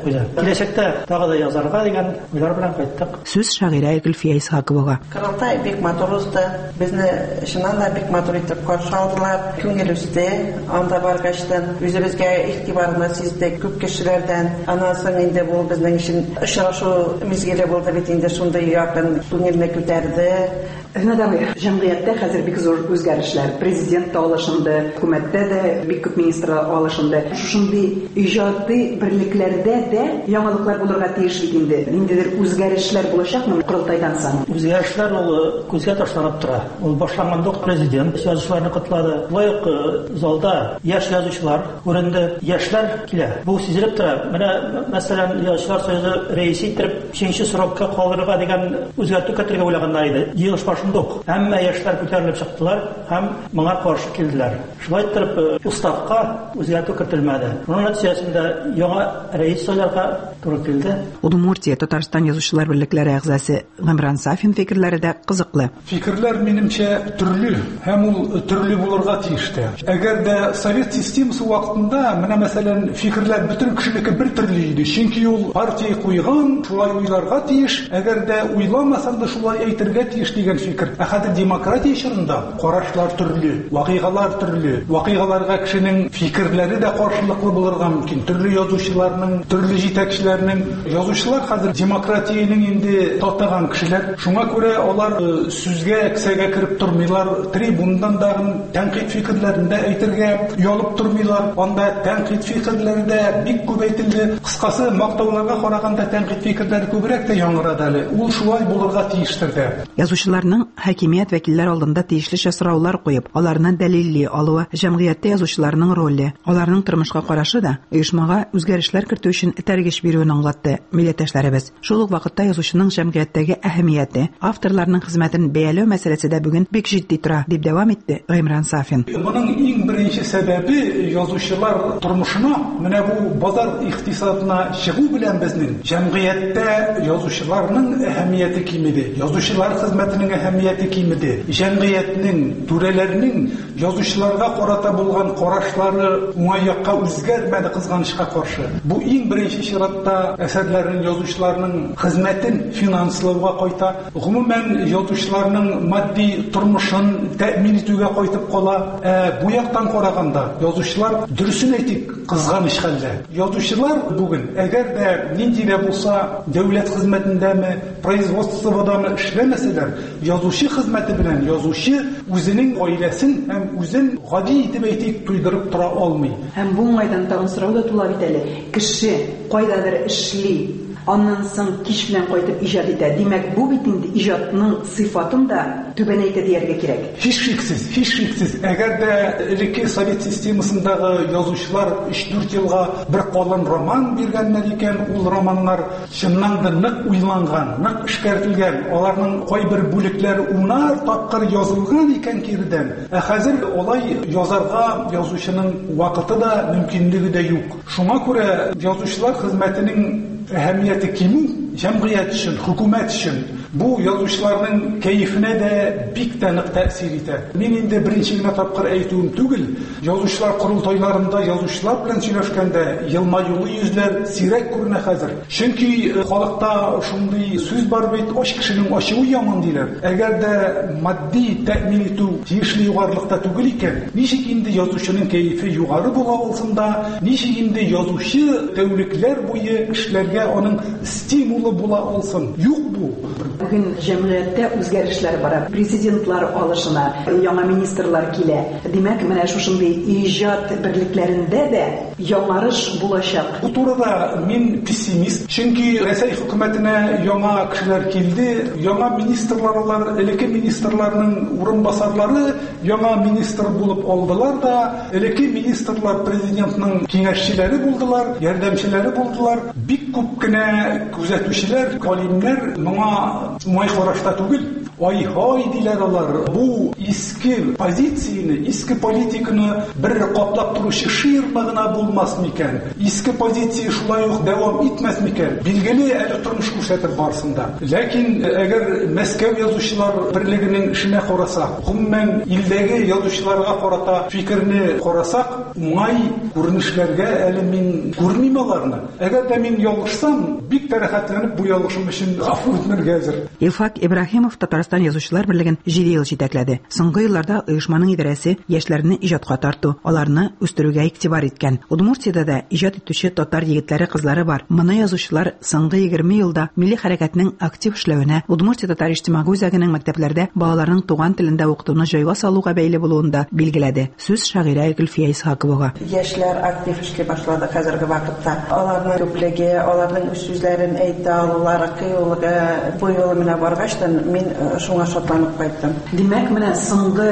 куйды. Киләчәктә тагы да язарга дигән уйлар белән кайттык. Сүз шагыйрә Гөлфия Исхаковага. Корылтай бик матур узды. Безне чыннан да бик матур итеп каршы алдылар. Күңел үсте. Анда баргачтан үзебезгә игътибарны сиздек күп кешеләрдән. Аннан соң инде бу безнең өчен очрашу мизгеле булды бит инде шундый якын күңелне күтәрде. Җәмгыятьтә хәзер бик зур үзгәрешләр. Президент та алышынды, хөкүмәттә дә бик күп министрлар алышынды. Шундый иҗади берлекләрдә дә яңалыклар булырга тиеш бит инде. Ниндидер үзгәрешләр булачакмы Корылтайдан соң? Үзгәрешләр ул күзгә ташланып тора. Ул башланганда президент язучыларны котлады. Лайык залда яшь язучылар күренде, яшьләр килә. Бу сизелеп тора. Менә мәсәлән, язучылар союзы рәисе итеп 5нче срокка калырга дигән үзгәртү кертергә уйлаганнар иде. Ел башындык. Әмма яшьләр күтәрелеп чыктылар һәм моңа каршы килделәр. Шулай итеп уставка үзгәртү кертелмәде. Шуның нәтиҗәсендә яңа рәис сайларга туры килде. Удмуртия Татарстан язучылар берлекләре әгъзасы Гамран Сафин фикерләре дә кызыклы. Фикерләр минемчә төрле һәм ул төрле булырга тиештә. Әгәр дә совет системасы вакытында менә мәсәлән фикерләр бөтен кешенеке бер төрле иде. Чөнки ул партия куйган, шулай уйларга тиеш. Әгәр дә уйламасаң да шулай әйтергә тиеш дигән фикер. Хәзер демократия чорында карашлар төрле, вакыйгалар төрле. Вакыйгаларга кешенең фикерләре дә каршылыклы булырга мөмкин. Төрле язучыларның, төрле җитәкчеләрнең. Язучылар хәзер демократияның инде татыган кешеләр. Шуңа күрә алар сүзгә, кесәгә кирип тормыйлар. Трибундан да тәнкыйть фикерләрендә әйтергә ялып тормыйлар. Анда тәнкыйть фикерләрендә бик күп әйтелде. Кыскасы, мактауларга караганда тәнкыйть фикерләре күбрәк тә яңгырады әле. Ул шулай булырга тиештер дә. Язучыларның хакимият вәкилләр алдында тиешле сораулар куеп, аларны дәлилли алуы, җәмгыятьтә язучыларның роле, аларның тормышка карашы да оешмага үзгәрешләр кертү өчен этәргеч бирүен аңлатты милләттәшләребез. Шул ук вакытта язучының җәмгыятьтәге әһәмияте, авторларның хезмәтен бәяләү мәсьәләсе дә бүген бик җитди тора, дип дәвам итте Гамран Сафин. Моның иң беренче сәбәбе язучылар тормышына, менә бу базар икътисадына чыгу белән безнең җәмгыятьтә язучыларның әһәмияте кимеде. Язучылар хезмәтенең әһәмияте кимеде. Җәмгыятьнең, түрәләрнең язучыларга карата булган карашлары уңай якка үзгәрмәде кызганычка каршы. Бу иң беренче чиратта әсәрләрнең, язучыларның хезмәтен финанслауга кайта. Гомумән язучыларның матди тормышын тәэмин итүгә кайтып кала. Бу яктан караганда язучылар дөресен әйтик, кызганыч хәлдә. Язучылар бүген әгәр дә нинди дә булса дәүләт хезмәтендәме, производстводамы эшләмәсәләр, язучы хезмәте белән язучы үзенең гаиләсен һәм үзен гади итеп әйтик туйдырып тора алмый. Һәм бу уңайдан тагын сорау да тула бит әле. Кеше кайдадыр эшли, аннан соң кич белән кайтып иҗат итә. Димәк, бу бит инде иҗатның сыйфатын да түбәнәйтә дияргә кирәк. Һичшиксез. Әгәр дә элекке совет системасындагы язучылар 3-4 елга бер калын роман биргәннәр икән, ул романнар чыннан да нык уйланган, нык эшкәртелгән. Аларның кайбер бүлекләре унар тапкыр язылган икән кирдән. Хәзер алай язарга язучының вакыты да, мөмкинлеге дә юк. Шуңа күрә язучылар хезмәтенең әһәмияте кимү, җәмгыять өчен, хөкүмәт өчен бу язучыларның кәефенә дә бик тә нык тәэсир итә. Мин инде беренче генә тапкыр әйтүем түгел, язучылар курултайларында язучылар белән сөйләшкәндә елмаюлы йөзләр сирәк күренә хәзер. Чөнки халыкта шундый сүз бар бит, аш кешенең ачуы яман диләр. Әгәр дә матди тәэмин итү тиешле югарлыкта түгел икән, ничек инде язучының кәефе югары була алсын да, ничек инде язучы тәүлекләр буе эшләргә аның стимулы була алсын? Юк бу. Бүген җәмгыятьтә үзгәрешләр бара. Президентлар алышына, яңа министрлар килә. Димәк, менә шушындый иҗат берлекләрендә дә яңарыш булачак. Бу турыда мин пессимист. Чөнки Рәсәй хөкүмәтенә яңа кешеләр килде, яңа министрлар алар, элекке министрларның урынбасарлары яңа министр булып алдылар да, элекке министрлар президентның киңәшчеләре булдылар, ярдәмчеләре булдылар. Бик күп кенә күзәтүчеләр, галимнәр моңа уңай карашта түгел. Ай-һай диләр алар. Бу иске позицияны, иске политиканы бер каплап торучы ширма гына булмас микән? Иске позиция шулай ук дәвам итмәс микән? Билгеле, әле тормыш күрсәтер барсында. Ләкин әгәр Мәскәү язучылар берлегенең эшенә карасак, гомумән илдәге язучыларга карата фикерне карасак, уңай күренешләргә әле мин күрмим аларны. Әгәр дә мин ялгышсам, бик тәрәхәтләнеп бу ялгышым өчен гафу үтенергә әзер. Илфак Ибраһимов Татарстан язучылар берлеген 7 ел җитәкләде. Соңгы елларда оешманың идарәсе яшьләрне иҗатка тарту, аларны үстерүгә игътибар иткән. Удмуртиядә дә иҗат итүче татар егетләре, кызлары бар. Моны язучылар соңгы 20 елда милли хәрәкәтнең актив эшләвенә, Удмуртия татар иҗтимагый үзәгенең мәктәпләрдә балаларның туган телендә укытуны җайга салуга бәйле булуында билгеләде. Сүз шагыйрә Гөлфия Исхаковага. Яшьләр актив эшли башлады хәзерге вакытта. Аларның күплеге, аларның үз сүзләрен әйтә алулары, кыюлыгы бу юлы менә баргачлар, мин шуңа шатланып кайттым. Димәк, менә соңгы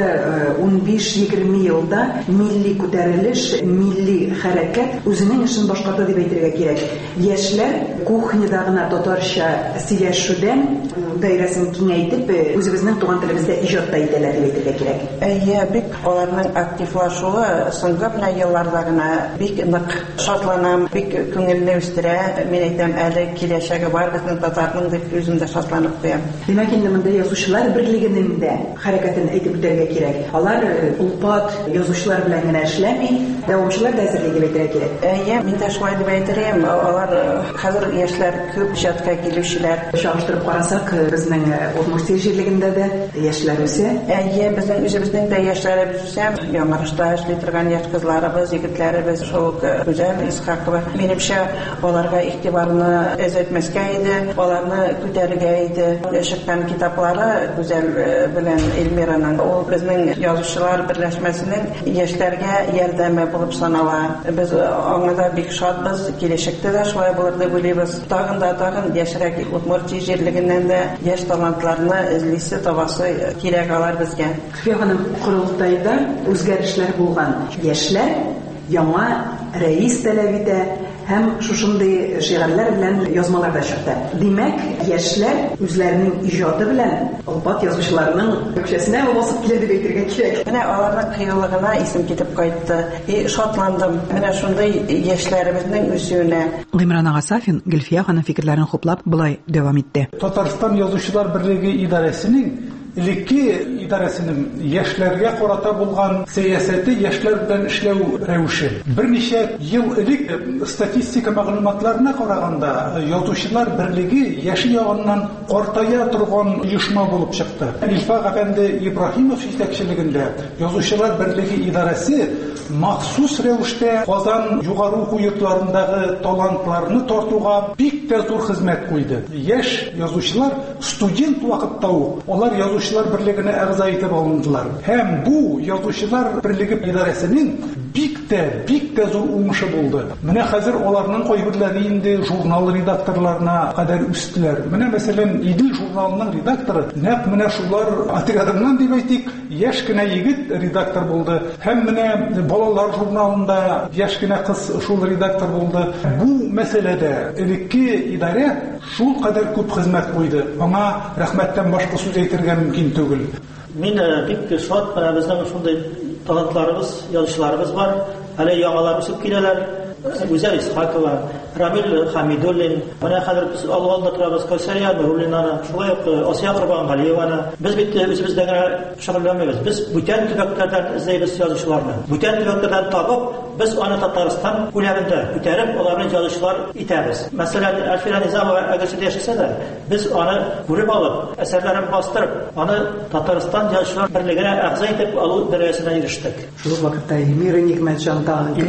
15-20 елда милли күтәрелеш, милли хәрәкәт үзенең эшен башкарды дип әйтергә кирәк. Яшьләр кухняда гына татарча сөйләшүдән даирәсен киңәйтеп, үзебезнең туган телебездә иҗатта итәләр дип әйтергә кирәк. Бик аларның активлашуы соңгы елларда гына бик нык шатланам, бик күңелне үстерә. Мин әйтәм, әле киләчәге бар безнең татарның дип үземдә шатланып куям. Димәк, инде монда язучылар берлегенең дә хәрәкәтен әйтеп үтәргә кирәк. Алар улпат язучылар белән генә эшләми, дәвамчылар да әзерлеге әйтергә кирәк. Мин дә шулай дип әйтәм. Алар хәзер яшьләр күп иҗатка килүчеләр. Чагыштырып карасак, безнең Удмуртия җирлегендә дә яшьләр үсә. Безнең үзебезнең дә яшьләребез үсә. Яңарышта эшли торган яшь кызларыбыз, егетләребез шул Гүзәл Исхакова. Минемчә, аларга игътибарны әзәтмәскә иде, аларны күтәрергә иде. Чыккан китаплары Гүзәл белән Эльмираның, ул безнең язучылар берләшмәсенең яшьләргә ярдәме булып санала. Без аңа бик шатбыз, киләчәктә дә шулай булыр дип уйлыйбыз. Тагын яшьрәк Удмуртия җирлегеннән дә яшь талантларны эзлисе, табасы кирәк алар безгә. Фиганың курултайда үзгәрешләр булган. Яшьләр яңа рәис таләп итә һәм шушындый шигырьләр белән язмалар да чыкты. Димәк, яшьләр үзләренең иҗаты белән алпат язучыларның көкшәсенә басып килә дип әйтергә кирәк. Менә аларның кыюлыгына исем китеп кайтты. Шатландым. Менә шундый яшьләребезнең үсүенә. Гыймран Агасафин Гөлфия ханым фикерләрен хуплап булай дәвам итте. Татарстан язучылар берлеге идарәсенең элекке идарәсенең яшьләргә карата булган сәясәте, яшьләр белән эшләү рәвеше. Берничә ел элек статистика мәгълүматларына караганда, язучылар берлеге яшь ягыннан картая торган оешма булып чыкты. Илфак әфәнде Ибраһимов җитәкчелегендә язучылар берлеге идарәсе махсус рәвештә Казан югары уку йортларындагы талантларны тартуга бик тә зур хезмәт куйды. Яшь язучылар студент вакытта ук алар язучылар берлегенә әгъза итеп алындылар. Һәм бу язучылар берлеге идарәсенең бик тә зур уңышы булды. Менә хәзер аларның кайберләре инде журнал редакторларына кадәр үстеләр. Менә мәсәлән, Идел журналының редакторы нәкъ менә шулар отрядыннан дип әйтик, яшь кенә егет редактор булды. Һәм менә балалар журналында яшь кенә кыз шул редактор булды. Бу мәсьәләдә элекке идарә шул кадәр күп хезмәт куйды. Аңа рәхмәттән башка сүз әйтергә мөмкин түгел. Мин бик шат, безнең шундый талантларыбыз, язучыларыбыз бар. Әле яңалар үсеп киләләр. Гүзәл Исхакова, Рамил Хамидуллин, менә хәзер без алганда торабыз Кәүсәрия Нуруллинаны, шулай ук Асия Корбангалиеваны. Без бит үзебездә генә шөгыльләнмәбез. Без бүтән төбәкләрдән эзләйбез язучыларны. Бүтән төбәкләрдән табып, без аны Татарстан күләмендә күтәреп, аларны язучылар итәбез. Мәсәлән, Әлфия Низамова әгәрсә яшәсә дә, біз аны күреп алып, әсәрләрен бастырып, аны Татарстан язучылар берлегенә әгъза итеп алу дәрәҗәсенә ирештек. Шул вакытта Эльмира Нигъмәтҗан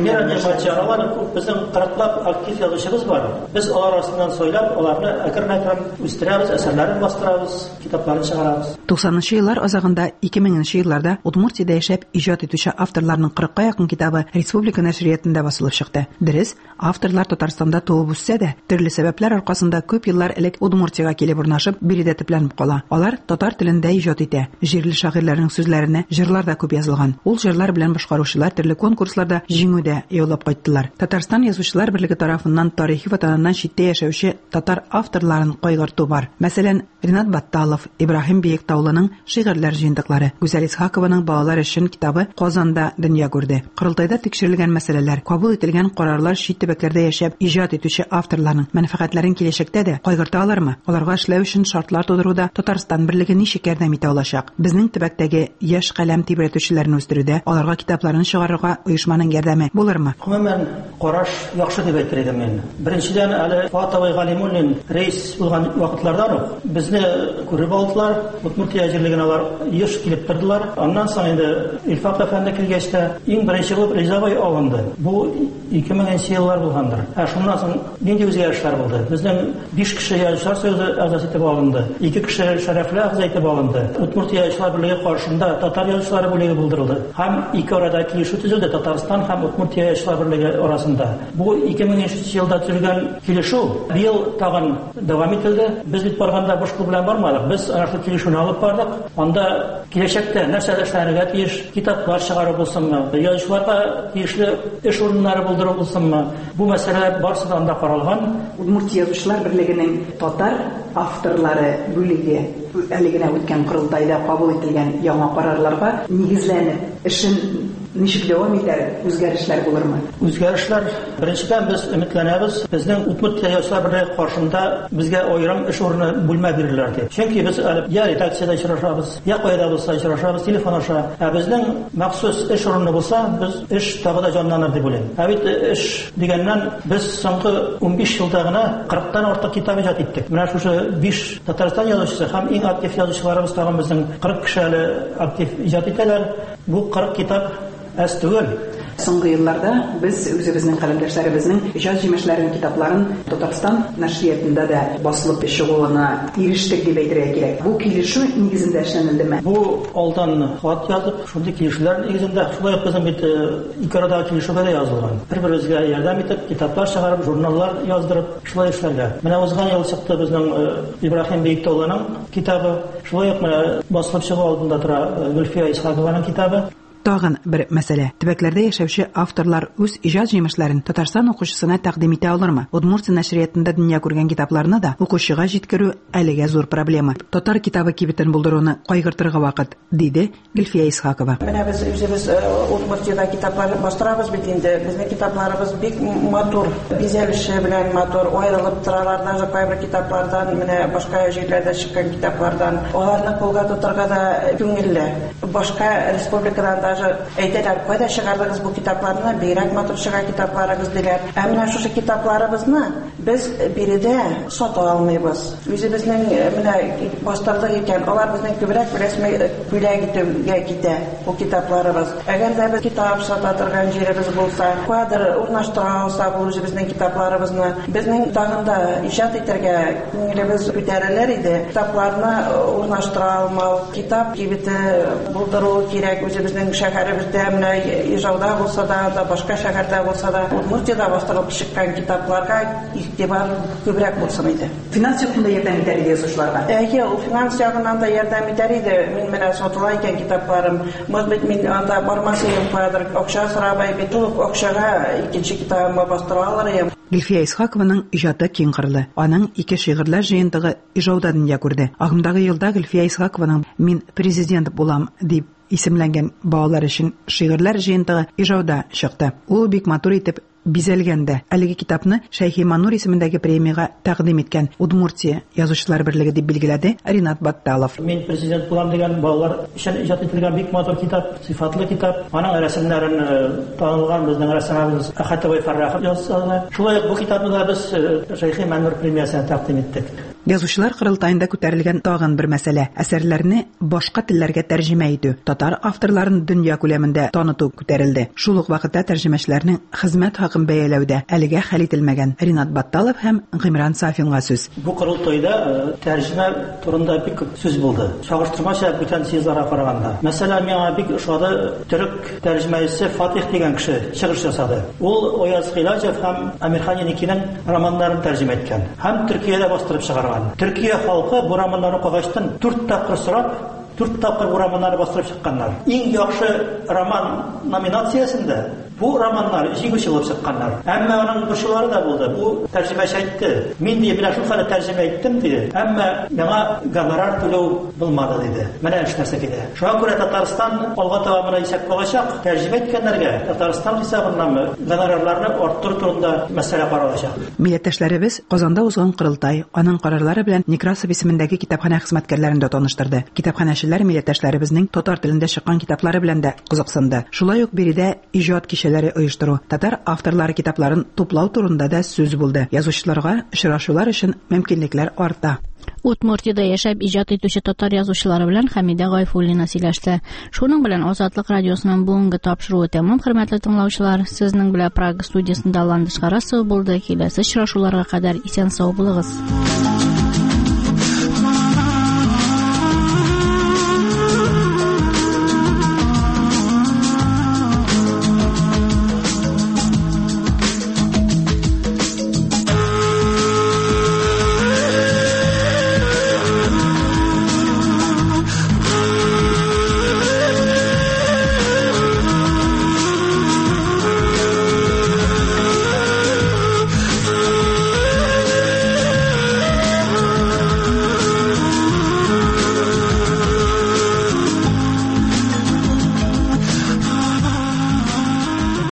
безнең 40 актив язучыбыз бар. Без алар арасыннан сойлап, аларны әкрен-әкрен үстерәбез, әсәрләрен бастырабыз, китапларын чыгарабыз. 90-нчы еллар азагында 2000 елларда Удмуртиядә яшәп иҗат итүче авторларның 40-ка якын китабы республика нәшриятында басылып чыкты. Дөрес, авторлар Татарстанда туып үссә дә, төрле сәбәпләр аркасында күп еллар элек Удмуртиягә килеп урнашып, биредә төпләнеп кала. Алар татар телендә иҗат итә. Җирле шагыйрьләрнең сүзләренә җырлар да күп язылган. Ул җырлар белән башкаручылар төрле конкурсларда җиңүдә яулап кайттылар. Татарстан Язучылар берлеге тарафыннан тарихи ватаныннан читтә яшәүче татар авторларын кайгырту бар. Мәсәлән, Ринат Батталов, Ибраһим Биектаулының шигырьләр җыентыклары, Гүзәл Исхакованың балалар өчен китабы Казанда дөнья күрде. Кырылтайда тикшерелгән мәсьәләләр, кабул ителгән карарлар чит төбәкләрдә яшәп иҗат итүче авторларның мәнфәгатьләрен киләчәктә дә кайгырта алармы? Аларга эшләү өчен шартлар тудыруда Татарстан берлеге ничек ярдәм итә алачак? Безнең төбәктәге яшь каләм тибрәтүчеләрне үстерүдә аларга китапларын чыгарырга оешманың ярдәме булырмы? Гомумән, караш яхшы дип әйтер идем мин. Беренчедән, әле Фатовый Галимуллин рейс булган вакытларда ук безне күреп алдылар. Удмуртия җирлегенә алар еш килеп тордылар. Аннан соң инде Илфак әфәнде килгәч тә иң беренче булып Ризавай алынды. Бу 2000 еллар булгандыр. Шуннан соң нинди үзгәрешләр булды? Безнең 5 кеше язучылар союзы әгъзасы итеп алынды. 2 кеше шәрәфле әгъза итеп алынды. Удмуртия язучылар берлеге каршында татар язучылары бүлеге булдырылды. Һәм ике арада килешү төзелде Татарстан һәм Удмуртия язучылар берлеге арасында. Бу 2003 елда төзелгән килешү быел тагын дәвам ителде. Без бит барганда буш белән бармадык. Без аның килешүне алып бардык. Анда киләчәктә нәрсә эшләргә тиеш, китаплар чыгару булсынмы, язучыларга тиешле эш урыннары булдыру булсынмы, бу мәсьәлә барсыдан да каралган. Удмуртия язучылар берлегенең татар авторлары бүлеге әлегенә үткән кырылтайда кабул ителгән яңа карарларга нигезләнеп эшен ничек дәвам итәр, үзгәрешләр булырмы? Үзгәрешләр, беренчедән без өметләнәбез, безнең Удмуртия язучылар берлеге каршында безгә аерым эш урыны бүлмә бирерләр дип. Чөнки без я редакциядә очрашабыз, я кайда булса очрашабыз, телефон аша. Безнең махсус эш урыны булса, без эш тагы да җанланыр дип уйлыйм. Бит эш дигәннән без соңгы 15 елда гына 40-тан артык китап иҗат иттек. Менә шушы 5 Татарстан язучысы һәм иң актив язучыларыбыз тагын безнең 40 кеше әле актив иҗат итәләр. Бу 40 китап әз түгел. Соңгы елларда без үзебезнең каләмдәшләребезнең иҗат җимешләрен, китапларын Татарстан нәшриятында да басылып чыгуына ирештек дип әйтергә кирәк. Бу килешү нигезендә эшләнелдеме? Бу алдан хат язып, шундый килешүләр нигезендә шулай ук безнең бит ике арада килешүгә дә язылган. Бер-беребезгә ярдәм итеп, китаплар чыгарып, журналлар яздырып, шулай эшләргә. Менә узган ел чыкты безнең Ибраһим Биектаулының китабы, шулай ук басылып чыгу алдында тора Гөлфия Исхакованың китабы. Тагын бер мәсьәлә. Төбәкләрдә яшәүче авторлар үз иҗат җимешләрен Татарстан укучысына тәкъдим итә алырмы? Удмуртия нәшриятында дөнья күргән китапларны да укучыга җиткерү әлегә зур проблема. Татар китабы кибетен булдыруны кайгыртырга вакыт, диде Гөлфия Исхакова. Менә без үзебез Удмуртиядә китаплар бастырабыз бит инде. Безнең китапларыбыз бик матур, бизәлеше белән матур, аерылып торалар, даже кайбер китаплардан, менә башка җирләрдә чыккан китаплардан. Аларны кулга тотарга да күңелле. Башка республикадан әйтәләр, кайда чыгардыгыз бу китапларны, бигрәк матур чыга китапларыгыз диләр. Менә шушы китапларыбызны без биредә сата алмыйбыз. Үзебезнең менә бастырдык икән, алар безнең күбрәк рәсми бүләк итүгә китә бу китапларыбыз. Әгәр дә без китап сата торган җиребез булса, кадр урнаштыра алса бу үзебезнең китапларыбызны, безнең тагында иҗат итәргә күңелебез күтәрелер иде. Китапларны урнаштыра алмау, китап кибете булдыру кирәк үзебезнең шәһәребездә, менә Ижауда булса да, башка шәһәрдә булса да, Удмуртиядә бастырылып чыккан китапларга игътибар күбрәк булсын иде. Финанс ягында ярдәм итәр иде язучыларга. Финанс ягыннан да ярдәм итәр иде. Мин менә сатыла икән китапларым. Может быть, мин анда бармасам, кадр акча сорабай бит, ул акчага икенче китабымны бастыра алырмын. Гөлфия Исхакованың иҗаты киң кырлы. Аның 2 шигырьләр җыентыгы Ижауда дөнья күрде. Агымдагы елда Гөлфия Исхакованың "Мин президент булам" дип исемләнгән балалар өчен шигырьләр җыентыгы Ижауда чыкты. Ул бик матур итеп бизәлгәндә. Әлеге китапны Шәйхи Манур исемендәге премияга тәкъдим иткән Удмуртия язучылар берлеге дип билгеләде Ринат Батталов. Мин президент булам дигән балалар өчен иҗат ителгән бик матур китап, сыйфатлы китап. Аның рәсемнәрен танылган безнең рәссамыбыз Ахатовый Фаррахов язган. Шулай ук бу китапны да без Шәйхи Манур премиясына тәкъдим иттек. Язучылар кырылтайында күтәрелгән тагын бер мәсьәлә — әсәрләрне башка телләргә тәрҗемә итү. Татар авторларын дөнья күләмендә таныту күтәрелде. Шул ук вакытта тәрҗемәчләрнең хезмәт хакын бәяләүдә әлегә хәл ителмәгән Ринат Батталов һәм Гыймран Сафинга сүз. Бу кырылтайда тәрҗемә турында бик күп сүз булды. Чагыштырмача бүтән съездларга караганда. Мәсәлән, миңа бик ошады төрек тәрҗемәчесе Фатих дигән кеше чыгыш ясады. Ул Ояз Хилаҗев һәм Әмирхан Яникинең романнарын тәрҗемә иткән. Һәм Төркиядә бастырып чыгарган. Төркия халкы бу романнарны укыгачтан 4 тапкыр сорап, 4 тапкыр бу романнарны бастырып чыкканнар. Иң яхшы роман номинациясендә бу романнар җиңүче булып чыкканнар. Әмма аның борчулары да булды. Бу тәрҗемәче әйтте. Мин ди менә шул хәлдә тәрҗемә иттем диде. Әмма миңа гонорар түләү булмады диде. Менә эш нәрсә килә. Шуңа күрә Татарстан алга таба исәп калачак. Тәрҗемә иткәннәргә Татарстан хисабыннан гонорарларны арттыру турында мәсьәлә каралачак. Милләттәшләребез Казанда узган кырылтай аның карарлары белән Некрасов исемендәге китапханә хезмәткәрләрен дә таныштырды. Китапханәчеләр милләттәшләребезнең татар телендә чыккан китаплары белән дә кызыксынды. Шулай ук биредә иҗат кичәләре оештыру, татар авторлары китапларын туплау турында да сүз булды. Язучыларга очрашулар өчен мөмкинлекләр арта. Удмуртиядә яшәп иҗат итүче татар язучылары белән Хәмидә Гайфуллина сөйләште. Шуның белән Азатлык радиосының бүгенге тапшыруы тәмам, хөрмәтле тыңлаучылар. Сезнең белән Прага студиясында Ландыш Карасов булды. Киләсе очрашуларга кадәр исән-сау булыгыз.